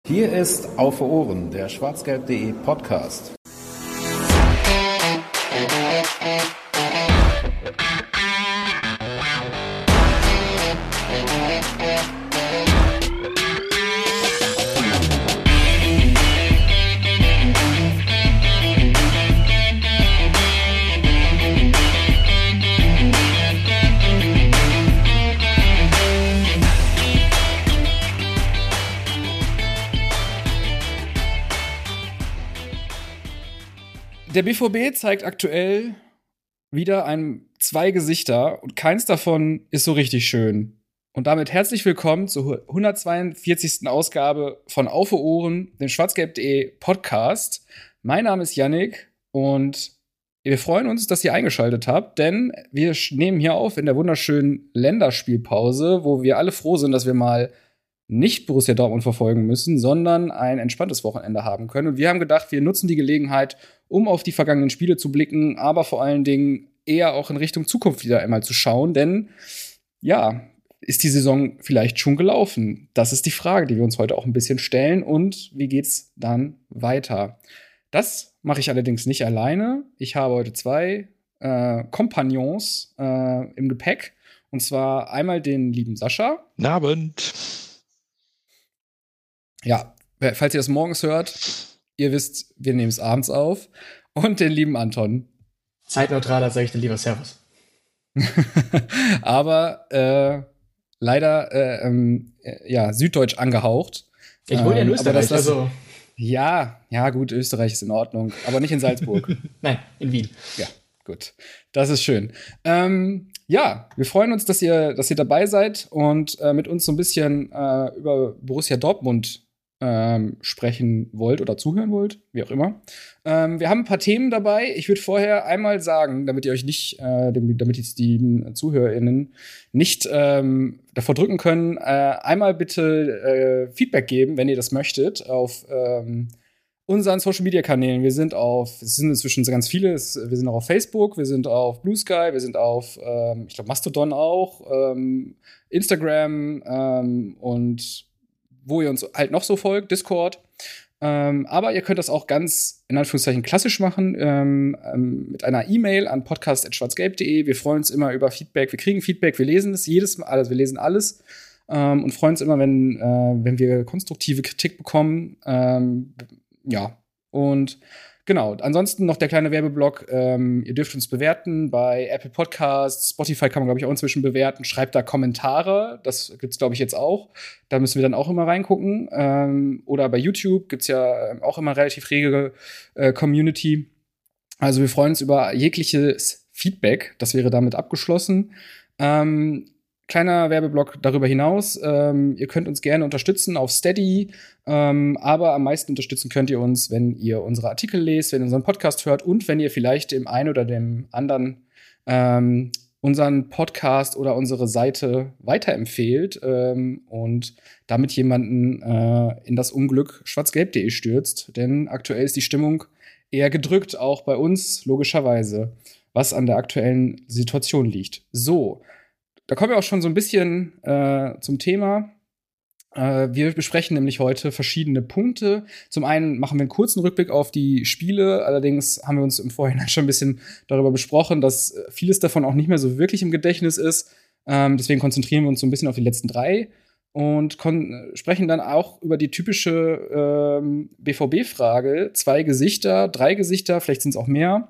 Hier ist Auf Ohren, der schwarzgelb.de Podcast. Der BVB zeigt aktuell wieder zwei Gesichter und keins davon ist so richtig schön. Und damit herzlich willkommen zur 142. Ausgabe von Auf Ohren, dem schwarzgelb.de Podcast. Mein Name ist Yannick und wir freuen uns, dass ihr eingeschaltet habt, denn wir nehmen hier auf in der wunderschönen Länderspielpause, wo wir alle froh sind, dass wir mal nicht Borussia Dortmund verfolgen müssen, sondern ein entspanntes Wochenende haben können. Und wir haben gedacht, wir nutzen die Gelegenheit, um auf die vergangenen Spiele zu blicken, aber vor allen Dingen eher auch in Richtung Zukunft wieder einmal zu schauen. Denn, ja, ist die Saison vielleicht schon gelaufen? Das ist die Frage, die wir uns heute auch ein bisschen stellen. Und wie geht's dann weiter? Das mache ich allerdings nicht alleine. Ich habe heute zwei Kompagnons im Gepäck. Und zwar einmal den lieben Sascha. Guten Abend. Ja, falls ihr das morgens hört, ihr wisst, wir nehmen es abends auf. Und den lieben Anton. Zeitneutraler sage ich dann lieber Servus. Aber leider süddeutsch angehaucht. Ich wohne ja in Österreich, also. Ja, gut, Österreich ist in Ordnung, aber nicht in Salzburg. Nein, in Wien. Ja, gut. Das ist schön. Wir freuen uns, dass ihr dabei seid und mit uns so ein bisschen über Borussia Dortmund sprechen wollt oder zuhören wollt, wie auch immer. Wir haben ein paar Themen dabei. Ich würde vorher einmal sagen, damit ihr euch nicht, damit jetzt die ZuhörerInnen nicht davor drücken können, einmal bitte Feedback geben, wenn ihr das möchtet, auf unseren Social-Media-Kanälen. Es sind inzwischen ganz viele. Wir sind auch auf Facebook, wir sind auf Blue Sky, wir sind auf, ich glaube, Mastodon auch, Instagram und wo ihr uns halt noch so folgt, Discord. Aber ihr könnt das auch ganz, in Anführungszeichen, klassisch machen, mit einer E-Mail an podcast@schwarzgelb.de. Wir freuen uns immer über Feedback. Wir kriegen Feedback, wir lesen es jedes Mal, wir lesen alles und freuen uns immer, wenn wir konstruktive Kritik bekommen. Und genau, ansonsten noch der kleine Werbeblock. Ihr dürft uns bewerten bei Apple Podcasts, Spotify kann man, glaube ich, auch inzwischen bewerten. Schreibt da Kommentare, das gibt's, glaube ich, jetzt auch. Da müssen wir dann auch immer reingucken. Oder bei YouTube gibt's ja auch immer relativ rege Community. Also wir freuen uns über jegliches Feedback. Das wäre damit abgeschlossen. Kleiner Werbeblock darüber hinaus. Ihr könnt uns gerne unterstützen auf Steady, aber am meisten unterstützen könnt ihr uns, wenn ihr unsere Artikel lest, wenn ihr unseren Podcast hört und wenn ihr vielleicht dem einen oder dem anderen unseren Podcast oder unsere Seite weiterempfehlt und damit jemanden in das Unglück schwarzgelb.de stürzt. Denn aktuell ist die Stimmung eher gedrückt, auch bei uns, logischerweise, was an der aktuellen Situation liegt. So. Da kommen wir auch schon so ein bisschen zum Thema. Wir besprechen nämlich heute verschiedene Punkte. Zum einen machen wir einen kurzen Rückblick auf die Spiele. Allerdings haben wir uns im Vorhinein schon ein bisschen darüber besprochen, dass vieles davon auch nicht mehr so wirklich im Gedächtnis ist. Deswegen konzentrieren wir uns so ein bisschen auf die letzten drei und sprechen dann auch über die typische BVB-Frage. 2 Gesichter, 3 Gesichter, vielleicht sind es auch mehr.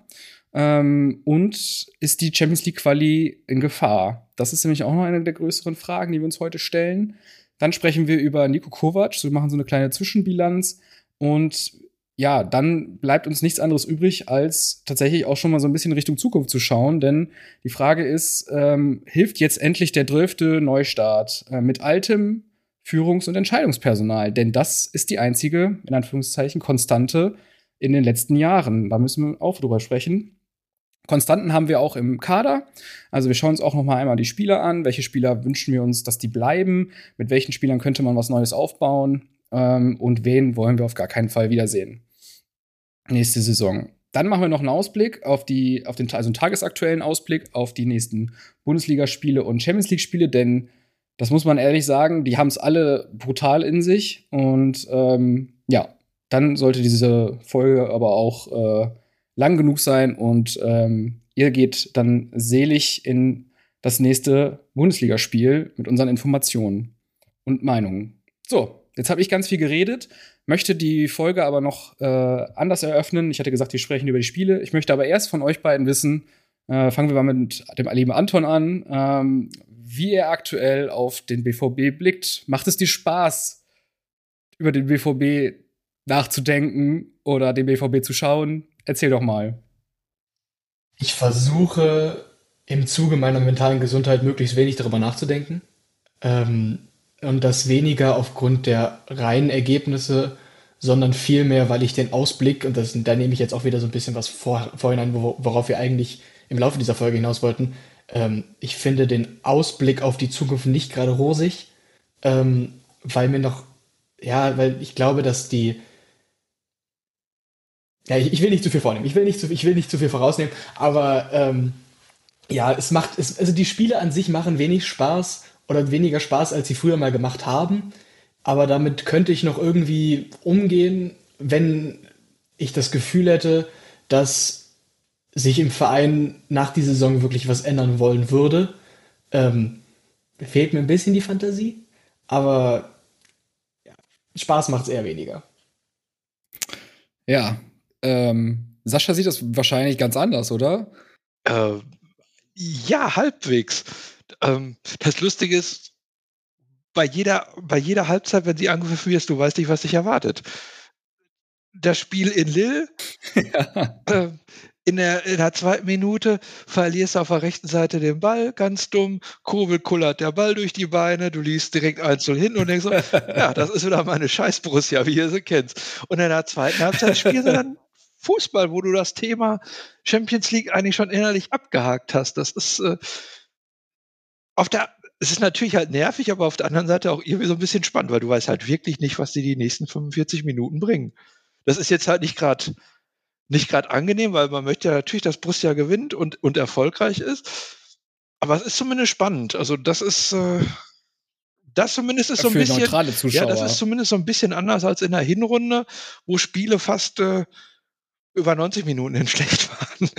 Und ist die Champions League Quali in Gefahr? Das ist nämlich auch noch eine der größeren Fragen, die wir uns heute stellen. Dann sprechen wir über Niko Kovac, wir machen so eine kleine Zwischenbilanz. Und ja, dann bleibt uns nichts anderes übrig, als tatsächlich auch schon mal so ein bisschen Richtung Zukunft zu schauen. Denn die Frage ist, hilft jetzt endlich der 12. Neustart mit altem Führungs- und Entscheidungspersonal? Denn das ist die einzige, in Anführungszeichen, Konstante in den letzten Jahren. Da müssen wir auch drüber sprechen. Konstanten haben wir auch im Kader. Also wir schauen uns auch noch mal einmal die Spieler an. Welche Spieler wünschen wir uns, dass die bleiben? Mit welchen Spielern könnte man was Neues aufbauen? Und wen wollen wir auf gar keinen Fall wiedersehen nächste Saison? Dann machen wir noch einen Ausblick auf einen tagesaktuellen Ausblick auf die nächsten Bundesligaspiele und Champions League-Spiele, denn Das muss man ehrlich sagen, die haben es alle brutal in sich. Und ja, dann sollte diese Folge aber auch lang genug sein und ihr geht dann selig in das nächste Bundesligaspiel mit unseren Informationen und Meinungen. So, jetzt habe ich ganz viel geredet, möchte die Folge aber noch anders eröffnen. Ich hatte gesagt, wir sprechen über die Spiele. Ich möchte aber erst von euch beiden wissen, fangen wir mal mit dem lieben Anton an, wie er aktuell auf den BVB blickt. Macht es dir Spaß, über den BVB nachzudenken oder den BVB zu schauen? Erzähl doch mal. Ich versuche im Zuge meiner mentalen Gesundheit möglichst wenig darüber nachzudenken. Ähm, und das weniger aufgrund der reinen Ergebnisse, sondern vielmehr, weil ich den Ausblick, und da nehme ich jetzt auch wieder so ein bisschen was vorhinein, worauf wir eigentlich im Laufe dieser Folge hinaus wollten. Ich finde den Ausblick auf die Zukunft nicht gerade rosig, weil mir noch, ja, weil ich glaube, dass ich will nicht zu viel vornehmen, ich will nicht zu viel vorausnehmen, aber ja, also die Spiele an sich machen wenig Spaß oder weniger Spaß, als sie früher mal gemacht haben. Aber damit könnte ich noch irgendwie umgehen, wenn ich das Gefühl hätte, dass sich im Verein nach dieser Saison wirklich was ändern wollen würde. Ähm, Fehlt mir ein bisschen die Fantasie, aber Spaß macht es eher weniger. Ja, Sascha sieht das wahrscheinlich ganz anders, oder? Ja, halbwegs. Das Lustige ist, bei jeder Halbzeit, wenn sie angepfiffen wirst, du weißt nicht, was dich erwartet. Das Spiel in Lille, Ja. in der zweiten Minute verlierst du auf der rechten Seite den Ball, ganz dumm, Kobel kullert der Ball durch die Beine, du liegst direkt 1:0 hin und denkst so, ja, das ist wieder meine scheiß Borussia, wie ihr sie kennt. Und in der zweiten Halbzeit spielst du dann Fußball, wo du das Thema Champions League eigentlich schon innerlich abgehakt hast. Das ist es ist natürlich halt nervig, aber auf der anderen Seite auch irgendwie so ein bisschen spannend, weil du weißt halt wirklich nicht, was dir die nächsten 45 Minuten bringen. Das ist jetzt halt nicht gerade angenehm, weil man möchte ja natürlich, dass Borussia gewinnt und erfolgreich ist. Aber es ist zumindest spannend. Also das zumindest ist so ein Für bisschen, neutrale Zuschauer. ja, das ist zumindest so ein bisschen anders als in der Hinrunde, wo Spiele fast über 90 Minuten hin schlecht waren.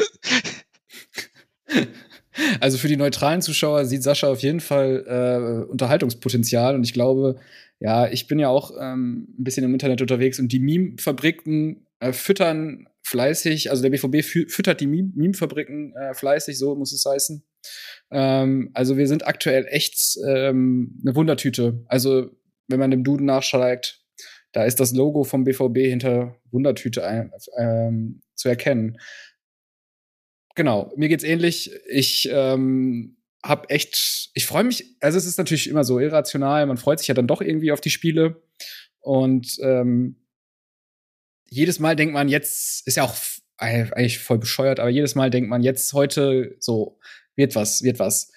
Also für die neutralen Zuschauer sieht Sascha auf jeden Fall Unterhaltungspotenzial. Und ich glaube, ja, ich bin ja auch ein bisschen im Internet unterwegs und die Meme-Fabriken füttern fleißig, also der BVB füttert die Meme-Fabriken fleißig, so muss es heißen. Also wir sind aktuell echt eine Wundertüte. Also wenn man dem Duden nachschlägt, da ist das Logo vom BVB hinter Wundertüte zu erkennen. Genau, mir geht's ähnlich. Ich freue mich, also es ist natürlich immer so irrational, man freut sich ja dann doch irgendwie auf die Spiele. Und jedes Mal denkt man, jetzt ist ja auch eigentlich voll bescheuert, aber jedes Mal denkt man, jetzt heute so, wird was.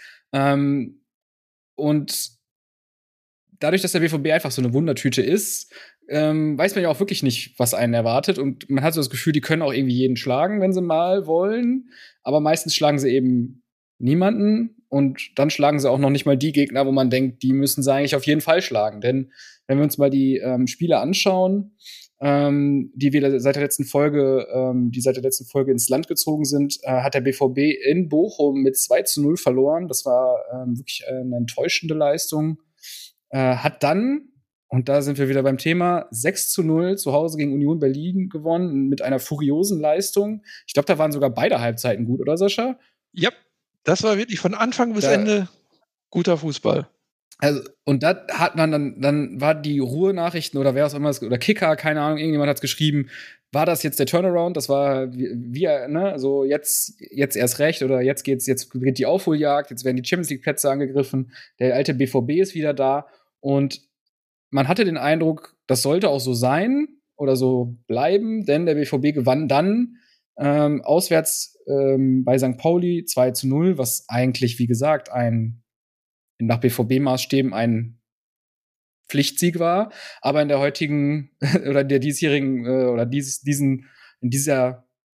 Und dadurch, dass der BVB einfach so eine Wundertüte ist, weiß man ja auch wirklich nicht, was einen erwartet. Und man hat so das Gefühl, die können auch irgendwie jeden schlagen, wenn sie mal wollen. Aber meistens schlagen sie eben niemanden. Und dann schlagen sie auch noch nicht mal die Gegner, wo man denkt, die müssen sie eigentlich auf jeden Fall schlagen. Denn wenn wir uns mal die Spiele anschauen, die seit der letzten Folge ins Land gezogen sind, hat der BVB in Bochum mit 2:0 verloren. Das war wirklich eine enttäuschende Leistung. Hat dann, und da sind wir wieder beim Thema, 6:0 zu Hause gegen Union Berlin gewonnen, mit einer furiosen Leistung. Ich glaube, da waren sogar beide Halbzeiten gut, oder Sascha? Ja, das war wirklich von Anfang bis Ende guter Fußball. Also, und da hat man dann war die Ruhe-Nachrichten oder wer auch immer, oder Kicker, keine Ahnung, irgendjemand hat geschrieben, war das jetzt der Turnaround? Das war ne, so jetzt erst recht oder jetzt geht die Aufholjagd, jetzt werden die Champions League Plätze angegriffen, der alte BVB ist wieder da und man hatte den Eindruck, das sollte auch so sein oder so bleiben, denn der BVB gewann dann auswärts bei St. Pauli 2:0, was eigentlich, wie gesagt, nach BVB-Maßstäben ein Pflichtsieg war, aber in der heutigen oder der diesjährigen oder in dieser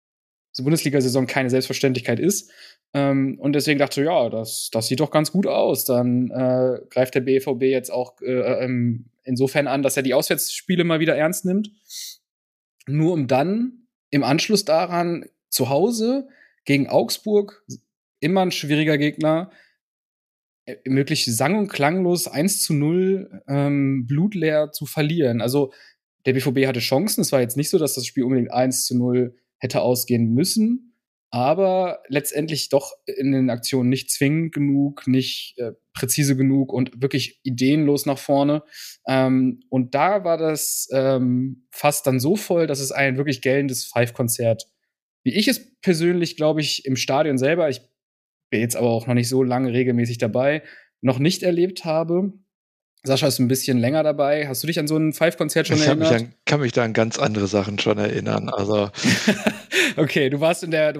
so Bundesliga-Saison keine Selbstverständlichkeit ist. Und deswegen dachte ich, ja, das sieht doch ganz gut aus. Dann greift der BVB jetzt auch insofern an, dass er die Auswärtsspiele mal wieder ernst nimmt. Nur um dann im Anschluss daran zu Hause gegen Augsburg, immer ein schwieriger Gegner, möglich sang- und klanglos 1:0 blutleer zu verlieren. Also der BVB hatte Chancen. Es war jetzt nicht so, dass das Spiel unbedingt 1:0 hätte ausgehen müssen, aber letztendlich doch in den Aktionen nicht zwingend genug, nicht präzise genug und wirklich ideenlos nach vorne. Und da war das fast dann so voll, dass es ein wirklich gellendes Five-Konzert, wie ich es persönlich, glaube ich, im Stadion selber, ich bin jetzt aber auch noch nicht so lange regelmäßig dabei, noch nicht erlebt habe. Sascha ist ein bisschen länger dabei. Hast du dich an so ein Five-Konzert schon erinnert? Kann mich da an ganz andere Sachen schon erinnern. Also okay, du warst in der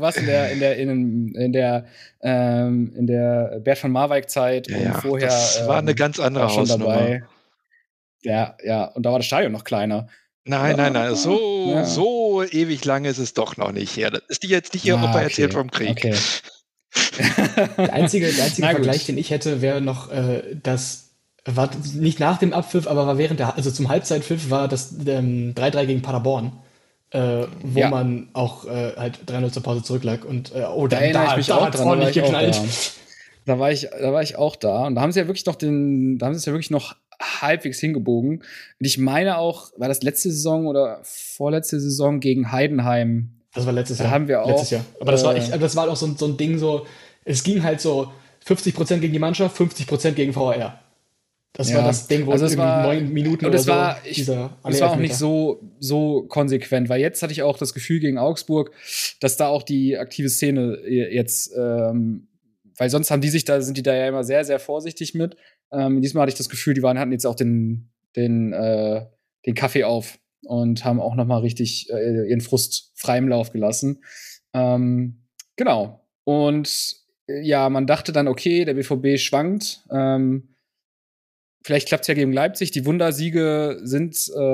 Bert von Marwijk-Zeit und vorher. Das war eine ganz andere schon Hausnummer. dabei. Ja, und da war das Stadion noch kleiner. Nein, so ewig lange ist es doch noch nicht her. Das ist jetzt nicht ihr Opa erzählt vom Krieg. Okay. Der einzige Vergleich, den ich hätte, wäre noch, das war nicht nach dem Abpfiff, aber war also zum Halbzeitpfiff war das 3:3 gegen Paderborn, wo man auch halt 3:0 zur Pause zurücklag und da erinnere ich mich auch dran, ordentlich geknallt. Da war ich auch da und da haben sie ja wirklich noch halbwegs hingebogen. Und ich meine auch, war das letzte Saison oder vorletzte Saison gegen Heidenheim? Das war letztes Jahr. Da haben wir auch. Letztes Jahr. Aber das war auch so ein Ding so, es ging halt so 50% gegen die Mannschaft, 50% gegen VAR. Das war das Ding, wo also es irgendwie 9 Minuten oder so. Das war auch nicht so konsequent, weil jetzt hatte ich auch das Gefühl gegen Augsburg, dass da auch die aktive Szene jetzt, weil sonst sind die da ja immer sehr, sehr vorsichtig mit. Diesmal hatte ich das Gefühl, die hatten jetzt auch den Kaffee auf und haben auch noch mal richtig ihren Frust frei im Lauf gelassen. Genau. Und ja, man dachte dann, okay, der BVB schwankt. Vielleicht klappt es ja gegen Leipzig. Die Wundersiege liegen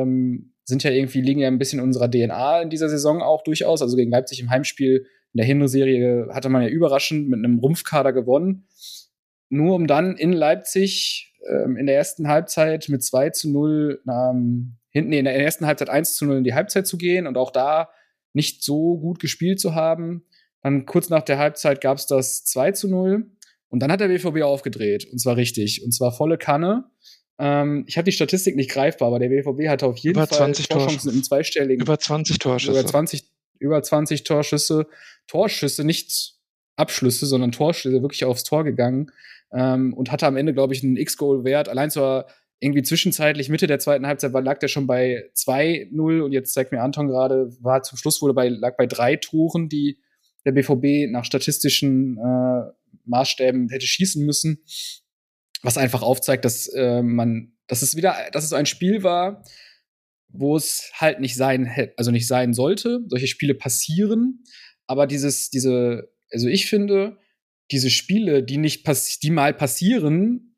ja ein bisschen in unserer DNA in dieser Saison auch durchaus. Also gegen Leipzig im Heimspiel in der Hinrundenserie hatte man ja überraschend mit einem Rumpfkader gewonnen. Nur um dann in Leipzig in der ersten Halbzeit mit 2:0 in der ersten Halbzeit 1:0 in die Halbzeit zu gehen und auch da nicht so gut gespielt zu haben. Dann kurz nach der Halbzeit gab es das 2:0 und dann hat der BVB aufgedreht und zwar richtig und zwar volle Kanne. Ich habe die Statistik nicht greifbar, aber der BVB hatte auf jeden Fall Torchancen im zweistelligen. Über 20 Torschüsse. Über 20 Torschüsse. Torschüsse, nicht Abschlüsse, sondern Torschüsse, wirklich aufs Tor gegangen. Und hatte am Ende, glaube ich, einen X-Goal-Wert. Allein zwar irgendwie zwischenzeitlich, Mitte der zweiten Halbzeit, lag der schon bei 2:0 und jetzt zeigt mir Anton gerade, lag bei 3 Toren, die der BVB nach statistischen Maßstäben hätte schießen müssen. Was einfach aufzeigt, dass es ein Spiel war, wo es halt nicht sein sollte. Solche Spiele passieren, aber also ich finde, diese Spiele, die mal passieren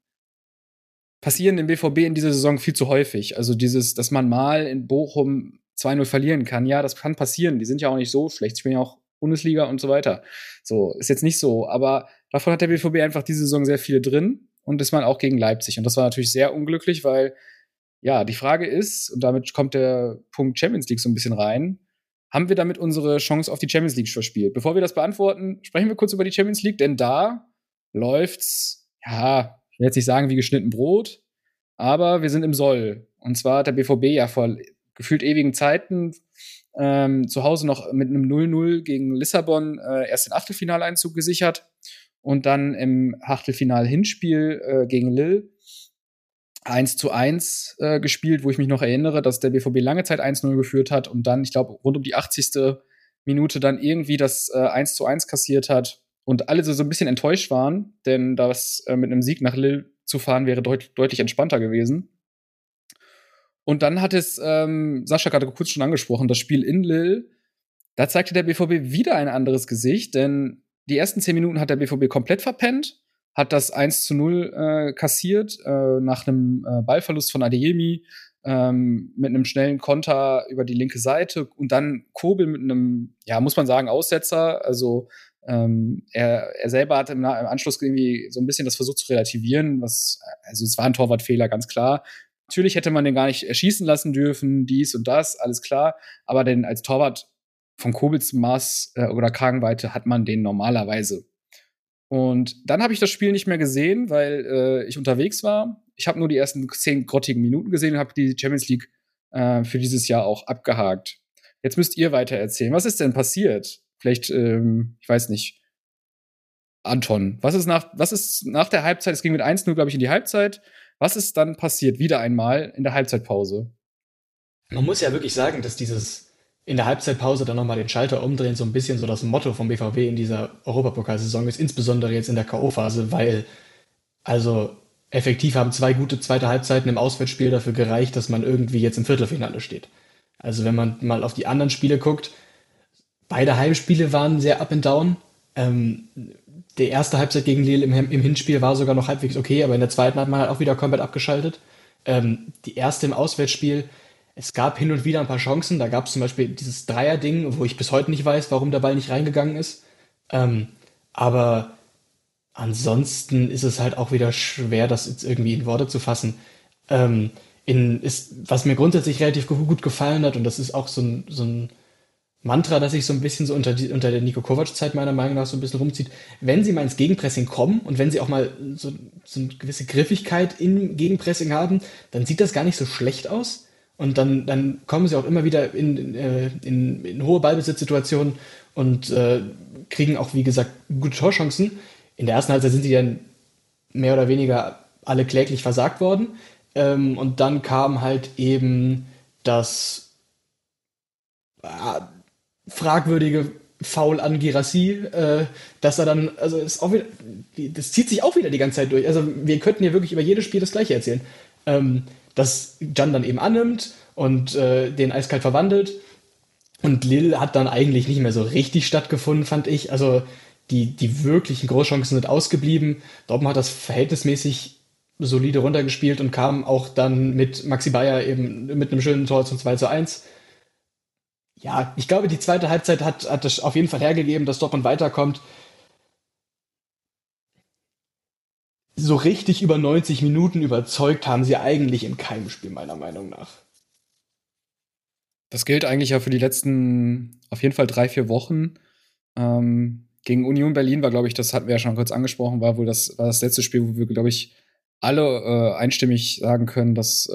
im BVB in dieser Saison viel zu häufig. Also dass man mal in Bochum 2:0 verlieren kann. Ja, das kann passieren. Die sind ja auch nicht so schlecht. Sie spielen ja auch Bundesliga und so weiter. So, ist jetzt nicht so. Aber davon hat der BVB einfach diese Saison sehr viele drin. Und das war auch gegen Leipzig. Und das war natürlich sehr unglücklich, weil, ja, die Frage ist, und damit kommt der Punkt Champions League so ein bisschen rein, haben wir damit unsere Chance auf die Champions League verspielt? Bevor wir das beantworten, sprechen wir kurz über die Champions League, denn da läuft's, ja, ich will jetzt nicht sagen wie geschnitten Brot, aber wir sind im Soll. Und zwar hat der BVB ja vor gefühlt ewigen Zeiten zu Hause noch mit einem 0:0 gegen Lissabon erst den Achtelfinaleinzug gesichert und dann im Achtelfinal-Hinspiel gegen Lille 1:1 gespielt, wo ich mich noch erinnere, dass der BVB lange Zeit 1:0 geführt hat und dann, ich glaube, rund um die 80. Minute dann irgendwie das 1:1 kassiert hat und alle so ein bisschen enttäuscht waren, denn das mit einem Sieg nach Lille zu fahren wäre deutlich entspannter gewesen. Und dann hat es Sascha gerade kurz schon angesprochen, das Spiel in Lille, da zeigte der BVB wieder ein anderes Gesicht, denn die ersten 10 Minuten hat der BVB komplett verpennt, hat das 1:0 kassiert nach einem Ballverlust von Adeyemi. mit einem schnellen Konter über die linke Seite und dann Kobel mit einem, ja, muss man sagen, Aussetzer. Also er selber hat im Anschluss irgendwie so ein bisschen das versucht zu relativieren, also es war ein Torwartfehler, ganz klar. Natürlich hätte man den gar nicht erschießen lassen dürfen, dies und das, alles klar. Aber denn als Torwart von Kobels Maß oder Kragenweite hat man den normalerweise. Und dann habe ich das Spiel nicht mehr gesehen, weil ich unterwegs war. Ich habe nur die ersten 10 grottigen Minuten gesehen und habe die Champions League für dieses Jahr auch abgehakt. Jetzt müsst ihr weiter erzählen. Was ist denn passiert? Vielleicht, ich weiß nicht. Anton, was ist nach der Halbzeit? Es ging mit 1-0, glaube ich, in die Halbzeit. Was ist dann passiert? Wieder einmal in der Halbzeitpause. Man muss ja wirklich sagen, dass dieses in der Halbzeitpause dann nochmal den Schalter umdrehen so ein bisschen so das Motto vom BVB in dieser Europapokalsaison ist, insbesondere jetzt in der K.O.-Phase, weil also effektiv haben 2 gute zweite Halbzeiten im Auswärtsspiel dafür gereicht, dass man irgendwie jetzt im Viertelfinale steht. Also wenn man mal auf die anderen Spiele guckt, beide Heimspiele waren sehr up and down. Die erste Halbzeit gegen Lille im Hinspiel war sogar noch halbwegs okay, aber in der zweiten hat man halt auch wieder komplett abgeschaltet. Die erste im Auswärtsspiel, es gab hin und wieder ein paar Chancen. Da gab es zum Beispiel dieses Dreier-Ding, wo ich bis heute nicht weiß, warum der Ball nicht reingegangen ist. Aber ansonsten ist es halt auch wieder schwer, das jetzt irgendwie in Worte zu fassen. Was mir grundsätzlich relativ gut gefallen hat, und das ist auch so ein Mantra, das sich so ein bisschen so unter der Niko Kovac-Zeit meiner Meinung nach so ein bisschen rumzieht. Wenn sie mal ins Gegenpressing kommen und wenn sie auch mal so eine gewisse Griffigkeit im Gegenpressing haben, dann sieht das gar nicht so schlecht aus. Und dann kommen sie auch immer wieder in hohe Ballbesitzsituationen und kriegen auch, wie gesagt, gute Torchancen. In der ersten Halbzeit sind sie dann mehr oder weniger alle kläglich versagt worden. Und dann kam halt eben das fragwürdige Foul an Guirassy, dass er dann, also ist auch wieder, das zieht sich auch wieder die ganze Zeit durch. Also wir könnten hier wirklich über jedes Spiel das Gleiche erzählen. Dass Can dann eben annimmt und den eiskalt verwandelt. Und Lille hat dann eigentlich nicht mehr so richtig stattgefunden, fand ich. Also die wirklichen Großchancen sind ausgeblieben. Dortmund hat das verhältnismäßig solide runtergespielt und kam auch dann mit Maxi Bayer eben mit einem schönen Tor zum 2:1. Ja, ich glaube, die zweite Halbzeit hat das auf jeden Fall hergegeben, dass Dortmund weiterkommt. So richtig über 90 Minuten überzeugt haben sie eigentlich in keinem Spiel, meiner Meinung nach. Das gilt eigentlich ja für die letzten, auf jeden Fall 3-4 Wochen. Gegen Union Berlin war, glaube ich, das hatten wir ja schon kurz angesprochen, war das letzte Spiel, wo wir, glaube ich, alle einstimmig sagen können, dass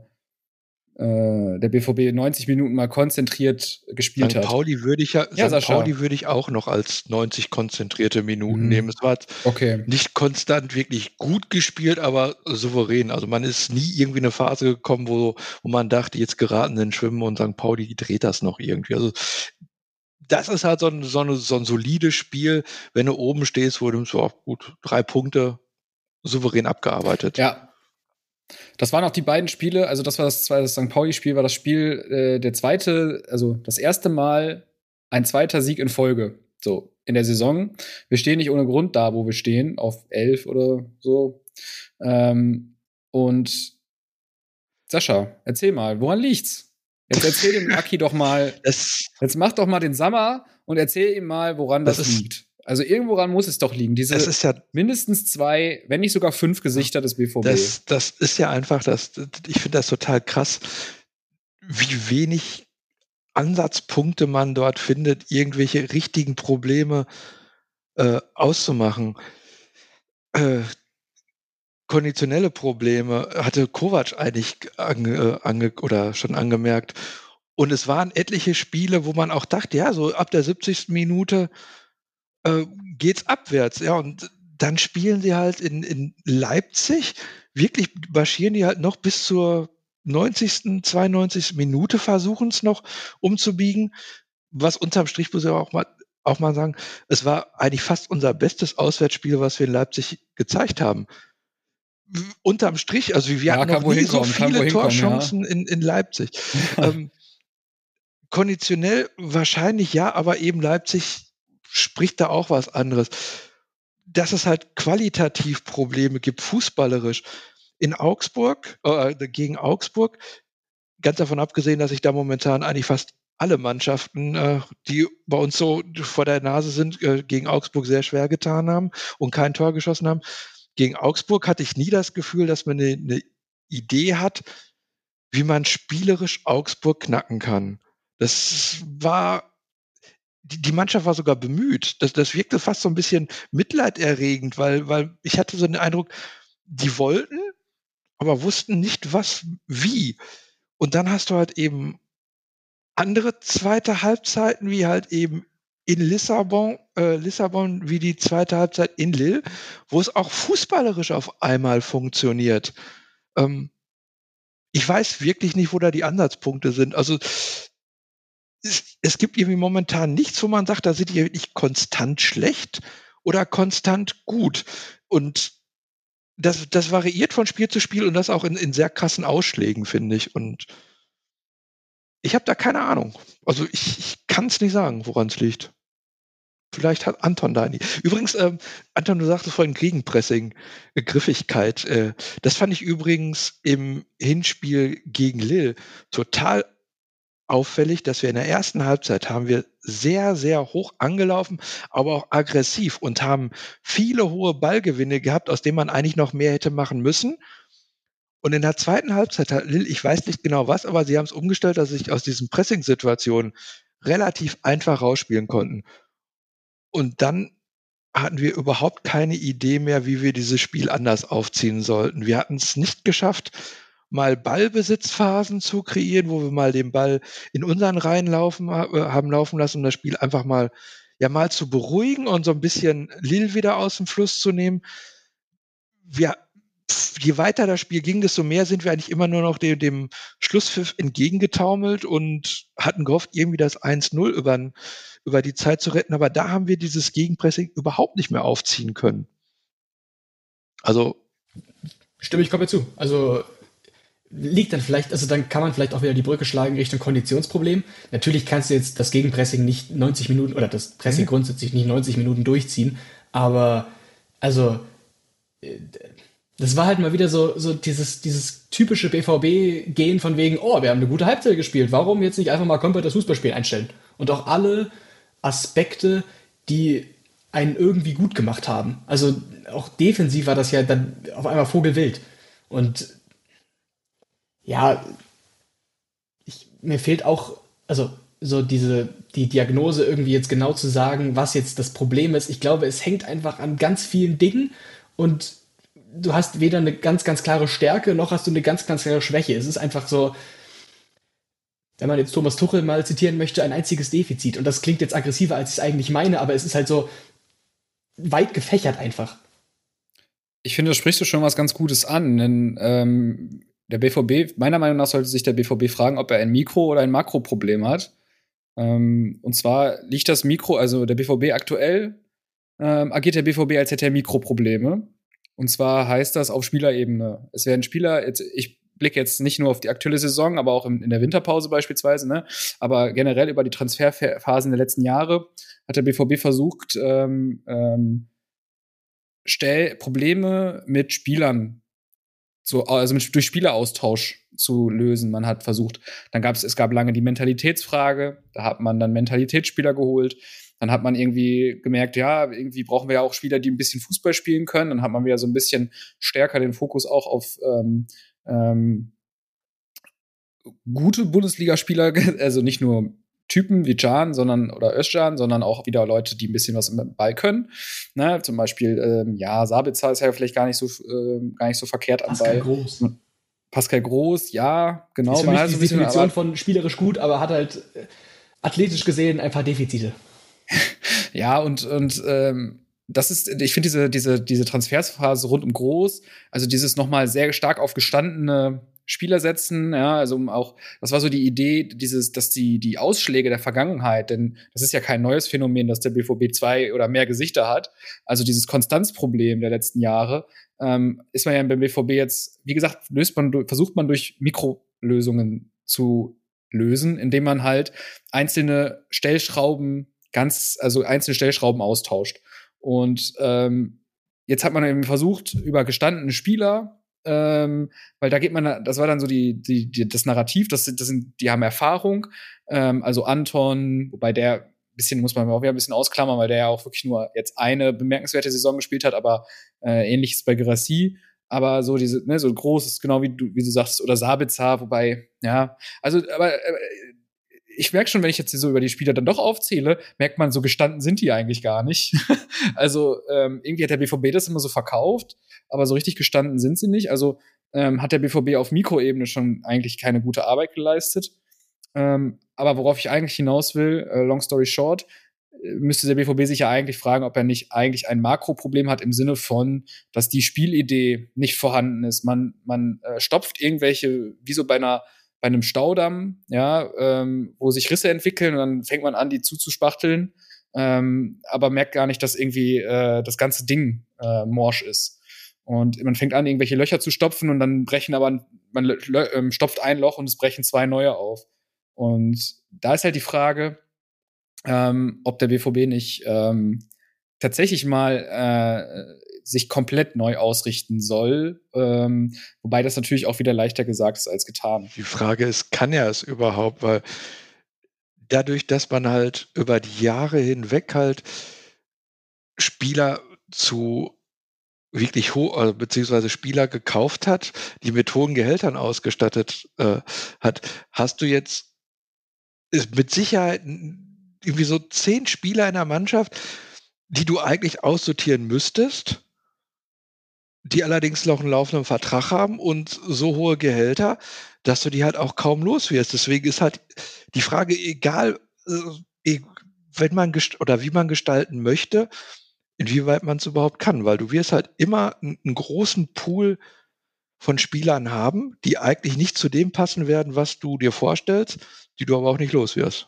der BVB 90 Minuten mal konzentriert gespielt hat. St. Pauli würde ich auch noch als 90 konzentrierte Minuten nehmen. Es war nicht konstant wirklich gut gespielt, aber souverän. Also man ist nie irgendwie in eine Phase gekommen, wo man dachte, jetzt geraten in Schwimmen und St. Pauli dreht das noch irgendwie. Also das ist halt so ein solides Spiel, wenn du oben stehst, wo du so gut 3 Punkte souverän abgearbeitet. Ja. Das waren auch die beiden Spiele, also das St. Pauli-Spiel, war das Spiel, der zweite, also das erste Mal ein zweiter Sieg in Folge, so in der Saison. Wir stehen nicht ohne Grund da, wo wir stehen, auf 11 oder so. Und Sascha, erzähl mal, woran liegt's? Jetzt erzähl dem Aki doch mal, jetzt mach doch mal den Sammer und erzähl ihm mal, woran das liegt. Also irgendworan muss es doch liegen. Diese mindestens 2, wenn nicht sogar 5 Gesichter des BVB. Das ist ja einfach, ich finde das total krass, wie wenig Ansatzpunkte man dort findet, irgendwelche richtigen Probleme auszumachen. Konditionelle Probleme hatte Kovac eigentlich schon angemerkt. Und es waren etliche Spiele, wo man auch dachte, ja, so ab der 70. Minute geht's abwärts, ja, und dann spielen sie halt in Leipzig, wirklich marschieren die halt noch bis zur 90., 92. Minute, versuchen es noch umzubiegen, was unterm Strich muss ich auch mal sagen, es war eigentlich fast unser bestes Auswärtsspiel, was wir in Leipzig gezeigt haben. Unterm Strich, also wir hatten noch nie so viele Torchancen in Leipzig. Konditionell wahrscheinlich ja, aber eben Leipzig spricht da auch was anderes. Dass es halt qualitativ Probleme gibt, fußballerisch. In Augsburg, gegen Augsburg, ganz davon abgesehen, dass ich da momentan eigentlich fast alle Mannschaften, die bei uns so vor der Nase sind, gegen Augsburg sehr schwer getan haben und kein Tor geschossen haben. Gegen Augsburg hatte ich nie das Gefühl, dass man eine Idee hat, wie man spielerisch Augsburg knacken kann. Die Mannschaft war sogar bemüht. Das wirkte fast so ein bisschen mitleiderregend, weil ich hatte so den Eindruck, die wollten, aber wussten nicht wie. Und dann hast du halt eben andere zweite Halbzeiten, wie halt eben in Lissabon, wie die zweite Halbzeit in Lille, wo es auch fußballerisch auf einmal funktioniert. Ich weiß wirklich nicht, wo da die Ansatzpunkte sind. Also es gibt irgendwie momentan nichts, wo man sagt, da sind die wirklich konstant schlecht oder konstant gut. Und das variiert von Spiel zu Spiel und das auch in sehr krassen Ausschlägen, finde ich. Und ich habe da keine Ahnung. Also ich kann es nicht sagen, woran es liegt. Vielleicht hat Anton da nie. Übrigens, Anton, du sagtest vorhin Gegenpressing, Griffigkeit. Das fand ich übrigens im Hinspiel gegen Lille total auffällig, dass wir in der ersten Halbzeit haben wir sehr, sehr hoch angelaufen, aber auch aggressiv und haben viele hohe Ballgewinne gehabt, aus denen man eigentlich noch mehr hätte machen müssen. Und in der zweiten Halbzeit hat Lille, ich weiß nicht genau was, aber sie haben es umgestellt, dass sie sich aus diesen Pressing-Situationen relativ einfach rausspielen konnten. Und dann hatten wir überhaupt keine Idee mehr, wie wir dieses Spiel anders aufziehen sollten. Wir hatten es nicht geschafft, mal Ballbesitzphasen zu kreieren, wo wir mal den Ball in unseren Reihen haben laufen lassen, um das Spiel einfach mal zu beruhigen und so ein bisschen Lille wieder aus dem Fluss zu nehmen. Je weiter das Spiel ging, desto mehr sind wir eigentlich immer nur noch dem Schlusspfiff entgegengetaumelt und hatten gehofft, irgendwie das 1-0 über die Zeit zu retten. Aber da haben wir dieses Gegenpressing überhaupt nicht mehr aufziehen können. Also stimme ich komplett zu. Also liegt dann vielleicht, also dann kann man vielleicht auch wieder die Brücke schlagen Richtung Konditionsproblem. Natürlich kannst du jetzt das Gegenpressing nicht 90 Minuten oder das Pressing grundsätzlich nicht 90 Minuten durchziehen, aber also das war halt mal wieder so dieses typische BVB-Gehen von wegen, oh, wir haben eine gute Halbzeit gespielt, warum jetzt nicht einfach mal komplett das Fußballspiel einstellen? Und auch alle Aspekte, die einen irgendwie gut gemacht haben. Also auch defensiv war das ja dann auf einmal vogelwild. Und ja, mir fehlt auch, also so die Diagnose irgendwie jetzt genau zu sagen, was jetzt das Problem ist. Ich glaube, es hängt einfach an ganz vielen Dingen und du hast weder eine ganz, ganz klare Stärke, noch hast du eine ganz, ganz klare Schwäche. Es ist einfach so, wenn man jetzt Thomas Tuchel mal zitieren möchte, ein einziges Defizit. Und das klingt jetzt aggressiver, als ich es eigentlich meine, aber es ist halt so weit gefächert einfach. Ich finde, da sprichst du schon was ganz Gutes an, denn der BVB, meiner Meinung nach sollte sich der BVB fragen, ob er ein Mikro- oder ein Makroproblem hat. Und zwar liegt das Mikro, also der BVB aktuell, agiert der BVB, als hätte er Mikroprobleme. Und zwar heißt das auf Spielerebene. Es werden Spieler, ich blicke jetzt nicht nur auf die aktuelle Saison, aber auch in der Winterpause beispielsweise, ne? Aber generell über die Transferphasen der letzten Jahre hat der BVB versucht, Probleme mit Spielern durch Spieleraustausch zu lösen. Man hat versucht, es gab lange die Mentalitätsfrage, da hat man dann Mentalitätsspieler geholt. Dann hat man irgendwie gemerkt, ja, irgendwie brauchen wir ja auch Spieler, die ein bisschen Fußball spielen können. Dann hat man wieder so ein bisschen stärker den Fokus auch auf gute Bundesligaspieler, also nicht nur Typen wie Can oder Özcan, sondern auch wieder Leute, die ein bisschen was im Ball können. Ne? Zum Beispiel, Sabitzer ist ja vielleicht gar nicht so verkehrt am Ball. Pascal Groß, ja, genau. Ist für mich die Definition von spielerisch gut, aber hat halt athletisch gesehen ein paar Defizite. Ja, und das ist, ich finde diese Transferphase rund um Groß, also dieses nochmal sehr stark auf gestandene Spieler setzen, ja, also auch, das war so die Idee, dass die Ausschläge der Vergangenheit, denn das ist ja kein neues Phänomen, dass der BVB 2 oder mehr Gesichter hat, also dieses Konstanzproblem der letzten Jahre, ist man ja beim BVB jetzt, wie gesagt, versucht man durch Mikrolösungen zu lösen, indem man halt einzelne Stellschrauben austauscht. Und jetzt hat man eben versucht, über gestandene Spieler weil da geht man, das war dann so das Narrativ, die haben Erfahrung, also Anton, wobei der muss man auch wieder ein bisschen ausklammern, weil der ja auch wirklich nur jetzt eine bemerkenswerte Saison gespielt hat, aber ähnliches bei Girassi. Aber so so großes, genau wie du sagst, oder Sabitzer, wobei, ja, also, aber ich merke schon, wenn ich jetzt so über die Spieler dann doch aufzähle, merkt man, so gestanden sind die eigentlich gar nicht. Also irgendwie hat der BVB das immer so verkauft, aber so richtig gestanden sind sie nicht. Also hat der BVB auf Mikroebene schon eigentlich keine gute Arbeit geleistet. Aber worauf ich eigentlich hinaus will, long story short, müsste der BVB sich ja eigentlich fragen, ob er nicht eigentlich ein Makroproblem hat im Sinne von, dass die Spielidee nicht vorhanden ist. Man stopft irgendwelche, wie so bei einem Staudamm, ja, wo sich Risse entwickeln und dann fängt man an, die zuzuspachteln, aber merkt gar nicht, dass irgendwie das ganze Ding morsch ist. Und man fängt an, irgendwelche Löcher zu stopfen und dann brechen aber, man stopft ein Loch und es brechen 2 neue auf. Und da ist halt die Frage, ob der BVB nicht tatsächlich mal sich komplett neu ausrichten soll, wobei das natürlich auch wieder leichter gesagt ist als getan. Die Frage ist, kann er es überhaupt? Weil dadurch, dass man halt über die Jahre hinweg halt Spieler zu wirklich hoch, beziehungsweise Spieler gekauft hat, die mit hohen Gehältern ausgestattet hat, hast du jetzt mit Sicherheit irgendwie so 10 Spieler in der Mannschaft, die du eigentlich aussortieren müsstest, die allerdings noch einen laufenden Vertrag haben und so hohe Gehälter, dass du die halt auch kaum los wirst. Deswegen ist halt die Frage, egal, wenn man oder wie man gestalten möchte, inwieweit man es überhaupt kann, weil du wirst halt immer einen großen Pool von Spielern haben, die eigentlich nicht zu dem passen werden, was du dir vorstellst, die du aber auch nicht los wirst.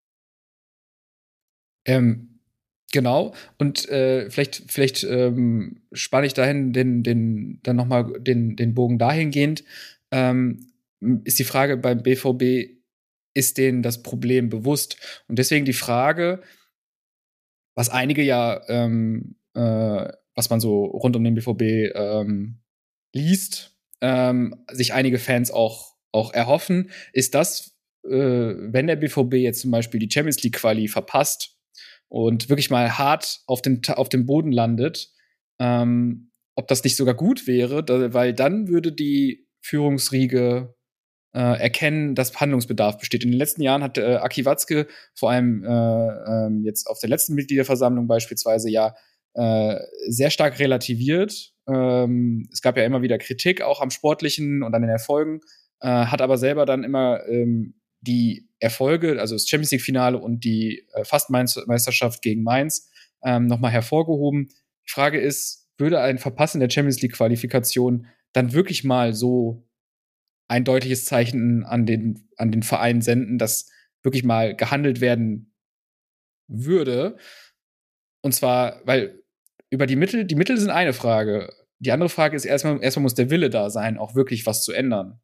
Genau. Und vielleicht spanne ich dahin dann noch mal den Bogen dahingehend. Ist die Frage beim BVB, ist denen das Problem bewusst? Und deswegen die Frage, was einige ja, was man so rund um den BVB liest, sich einige Fans auch erhoffen, ist das, wenn der BVB jetzt zum Beispiel die Champions League Quali verpasst und wirklich mal hart auf dem Boden landet, ob das nicht sogar gut wäre, weil dann würde die Führungsriege erkennen, dass Handlungsbedarf besteht. In den letzten Jahren hat Aki Watzke vor allem jetzt auf der letzten Mitgliederversammlung beispielsweise ja sehr stark relativiert. Es gab ja immer wieder Kritik, auch am Sportlichen und an den Erfolgen, hat aber selber dann immer die Erfolge, also das Champions League-Finale und die Fast-Meisterschaft gegen Mainz nochmal hervorgehoben. Die Frage ist, würde ein Verpassen der Champions League-Qualifikation dann wirklich mal so ein deutliches Zeichen an den Verein senden, dass wirklich mal gehandelt werden würde? Und zwar, weil über die Mittel sind eine Frage. Die andere Frage ist erstmal muss der Wille da sein, auch wirklich was zu ändern.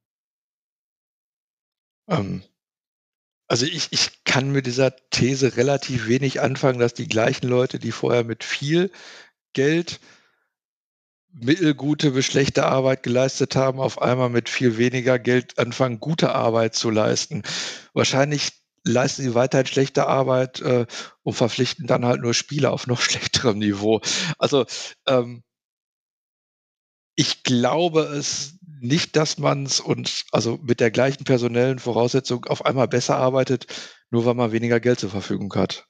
Also ich kann mit dieser These relativ wenig anfangen, dass die gleichen Leute, die vorher mit viel Geld mittelgute bis schlechte Arbeit geleistet haben, auf einmal mit viel weniger Geld anfangen, gute Arbeit zu leisten. Wahrscheinlich leisten sie weiterhin schlechte Arbeit und verpflichten dann halt nur Spieler auf noch schlechterem Niveau. Also ich glaube es nicht, dass man es also mit der gleichen personellen Voraussetzung auf einmal besser arbeitet, nur weil man weniger Geld zur Verfügung hat.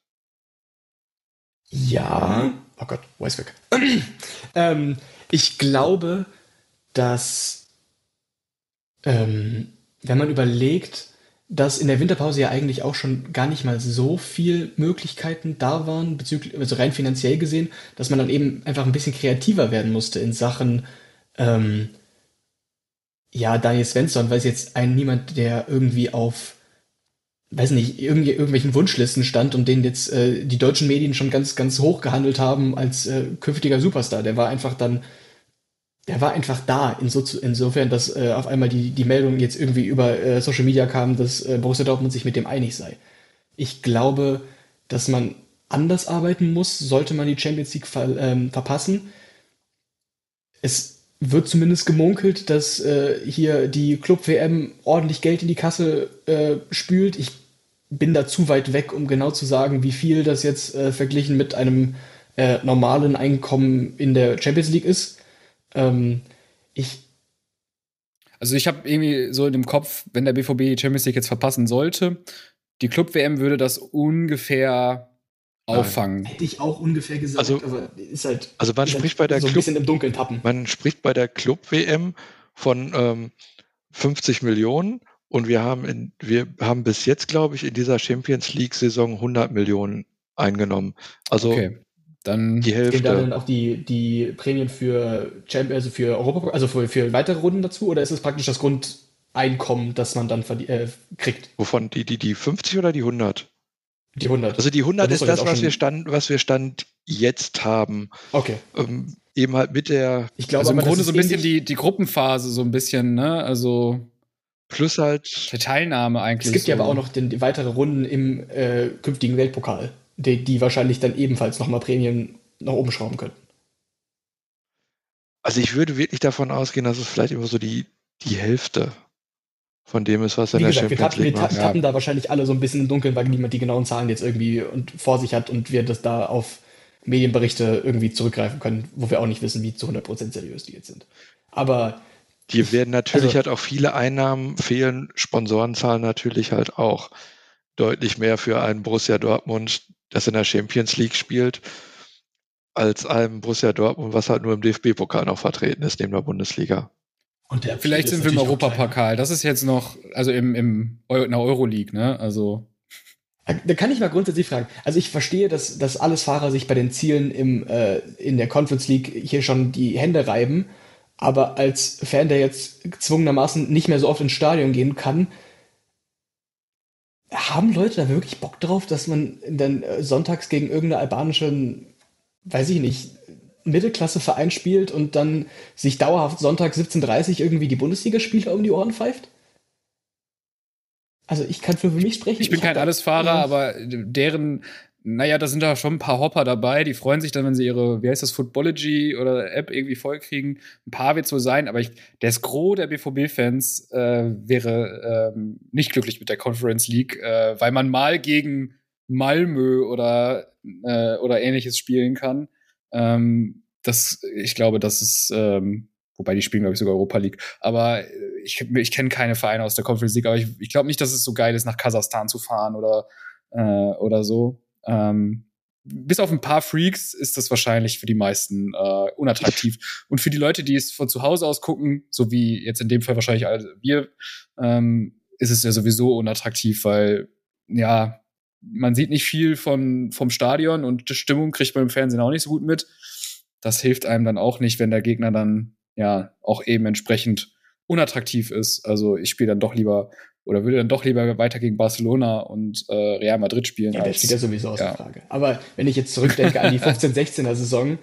Ja. Oh Gott, Voice weg. Ich glaube, dass wenn man überlegt, dass in der Winterpause ja eigentlich auch schon gar nicht mal so viel Möglichkeiten da waren, also rein finanziell gesehen, dass man dann eben einfach ein bisschen kreativer werden musste in Sachen Daniel Svensson, weil es jetzt niemand, der irgendwie auf, weiß nicht, irgendwelchen Wunschlisten stand und den jetzt die deutschen Medien schon ganz, ganz hoch gehandelt haben als künftiger Superstar. Der war einfach da, insofern, dass auf einmal die Meldung jetzt irgendwie über Social Media kam, dass Borussia Dortmund sich mit dem einig sei. Ich glaube, dass man anders arbeiten muss, sollte man die Champions League verpassen. Es wird zumindest gemunkelt, dass hier die Club-WM ordentlich Geld in die Kasse spült. Ich bin da zu weit weg, um genau zu sagen, wie viel das jetzt verglichen mit einem normalen Einkommen in der Champions League ist. Also ich habe irgendwie so in dem Kopf, wenn der BVB die Champions League jetzt verpassen sollte, die Club-WM würde das ungefähr auffangen. Hätte ich auch ungefähr gesagt, aber ist halt, also man spricht bei der so ein bisschen im Dunkeln tappen. Man spricht bei der Club-WM von 50 Millionen und wir haben bis jetzt, glaube ich, in dieser Champions League-Saison 100 Millionen eingenommen. Also dann die Hälfte. Gehen da dann auch die Prämien für für Europa, also für weitere Runden dazu, oder ist es praktisch das Grundeinkommen, das man dann kriegt? Wovon? Die 50 oder die 100? Die 100. Also die 100 ist das, was wir Stand jetzt haben. Okay. Eben halt mit der. Ich glaube, also im Grunde so ein bisschen die Gruppenphase, so ein bisschen, ne? Also. Plus halt. Die Teilnahme eigentlich. Es gibt ja aber auch noch die weitere Runden im künftigen Weltpokal, die wahrscheinlich dann ebenfalls nochmal Prämien nach oben schrauben können. Also ich würde wirklich davon ausgehen, dass es vielleicht immer so die Hälfte von dem ist, was in der Champions League macht. Wir tappen da wahrscheinlich alle so ein bisschen im Dunkeln, weil niemand die genauen Zahlen jetzt irgendwie vor sich hat und wir das da auf Medienberichte irgendwie zurückgreifen können, wo wir auch nicht wissen, wie zu 100% seriös die jetzt sind. Aber die werden natürlich halt auch viele Einnahmen fehlen, Sponsoren zahlen natürlich halt auch deutlich mehr für einen Borussia Dortmund, das in der Champions League spielt, als einem Borussia Dortmund, was halt nur im DFB-Pokal noch vertreten ist, neben der Bundesliga. Und vielleicht sind wir im Europapokal. Das ist jetzt noch, also in der Euroleague, ne? Also. Da kann ich mal grundsätzlich fragen. Also ich verstehe, dass alles Fahrer sich bei den Zielen in der Conference League hier schon die Hände reiben. Aber als Fan, der jetzt gezwungenermaßen nicht mehr so oft ins Stadion gehen kann, haben Leute da wirklich Bock drauf, dass man dann sonntags gegen irgendeine albanischen, weiß ich nicht, Mittelklasse-Verein spielt und dann sich dauerhaft Sonntag 17:30 irgendwie die Bundesligaspiele um die Ohren pfeift? Also ich kann für mich sprechen. Ich bin kein Allesfahrer, aber deren, naja, da sind da schon ein paar Hopper dabei, die freuen sich dann, wenn sie ihre, wie heißt das, Footballogy oder App irgendwie vollkriegen. Ein paar wird es wohl sein, aber das Gros der BVB-Fans wäre nicht glücklich mit der Conference League, weil man mal gegen Malmö oder Ähnliches spielen kann. Ich glaube, das ist, wobei die spielen, glaube ich, sogar Europa League. Aber ich kenne keine Vereine aus der Conference League, aber ich glaube nicht, dass es so geil ist, nach Kasachstan zu fahren oder so. Bis auf ein paar Freaks ist das wahrscheinlich für die meisten unattraktiv. Und für die Leute, die es von zu Hause aus gucken, so wie jetzt in dem Fall wahrscheinlich wir, ist es ja sowieso unattraktiv, weil, ja, man sieht nicht viel vom Stadion und die Stimmung kriegt man im Fernsehen auch nicht so gut mit. Das hilft einem dann auch nicht, wenn der Gegner dann ja auch eben entsprechend unattraktiv ist. Also ich spiele dann doch lieber oder würde dann doch lieber weiter gegen Barcelona und Real Madrid spielen. Ja, das steht ja sowieso aus der Frage. Aber wenn ich jetzt zurückdenke an die 15-16er Saison,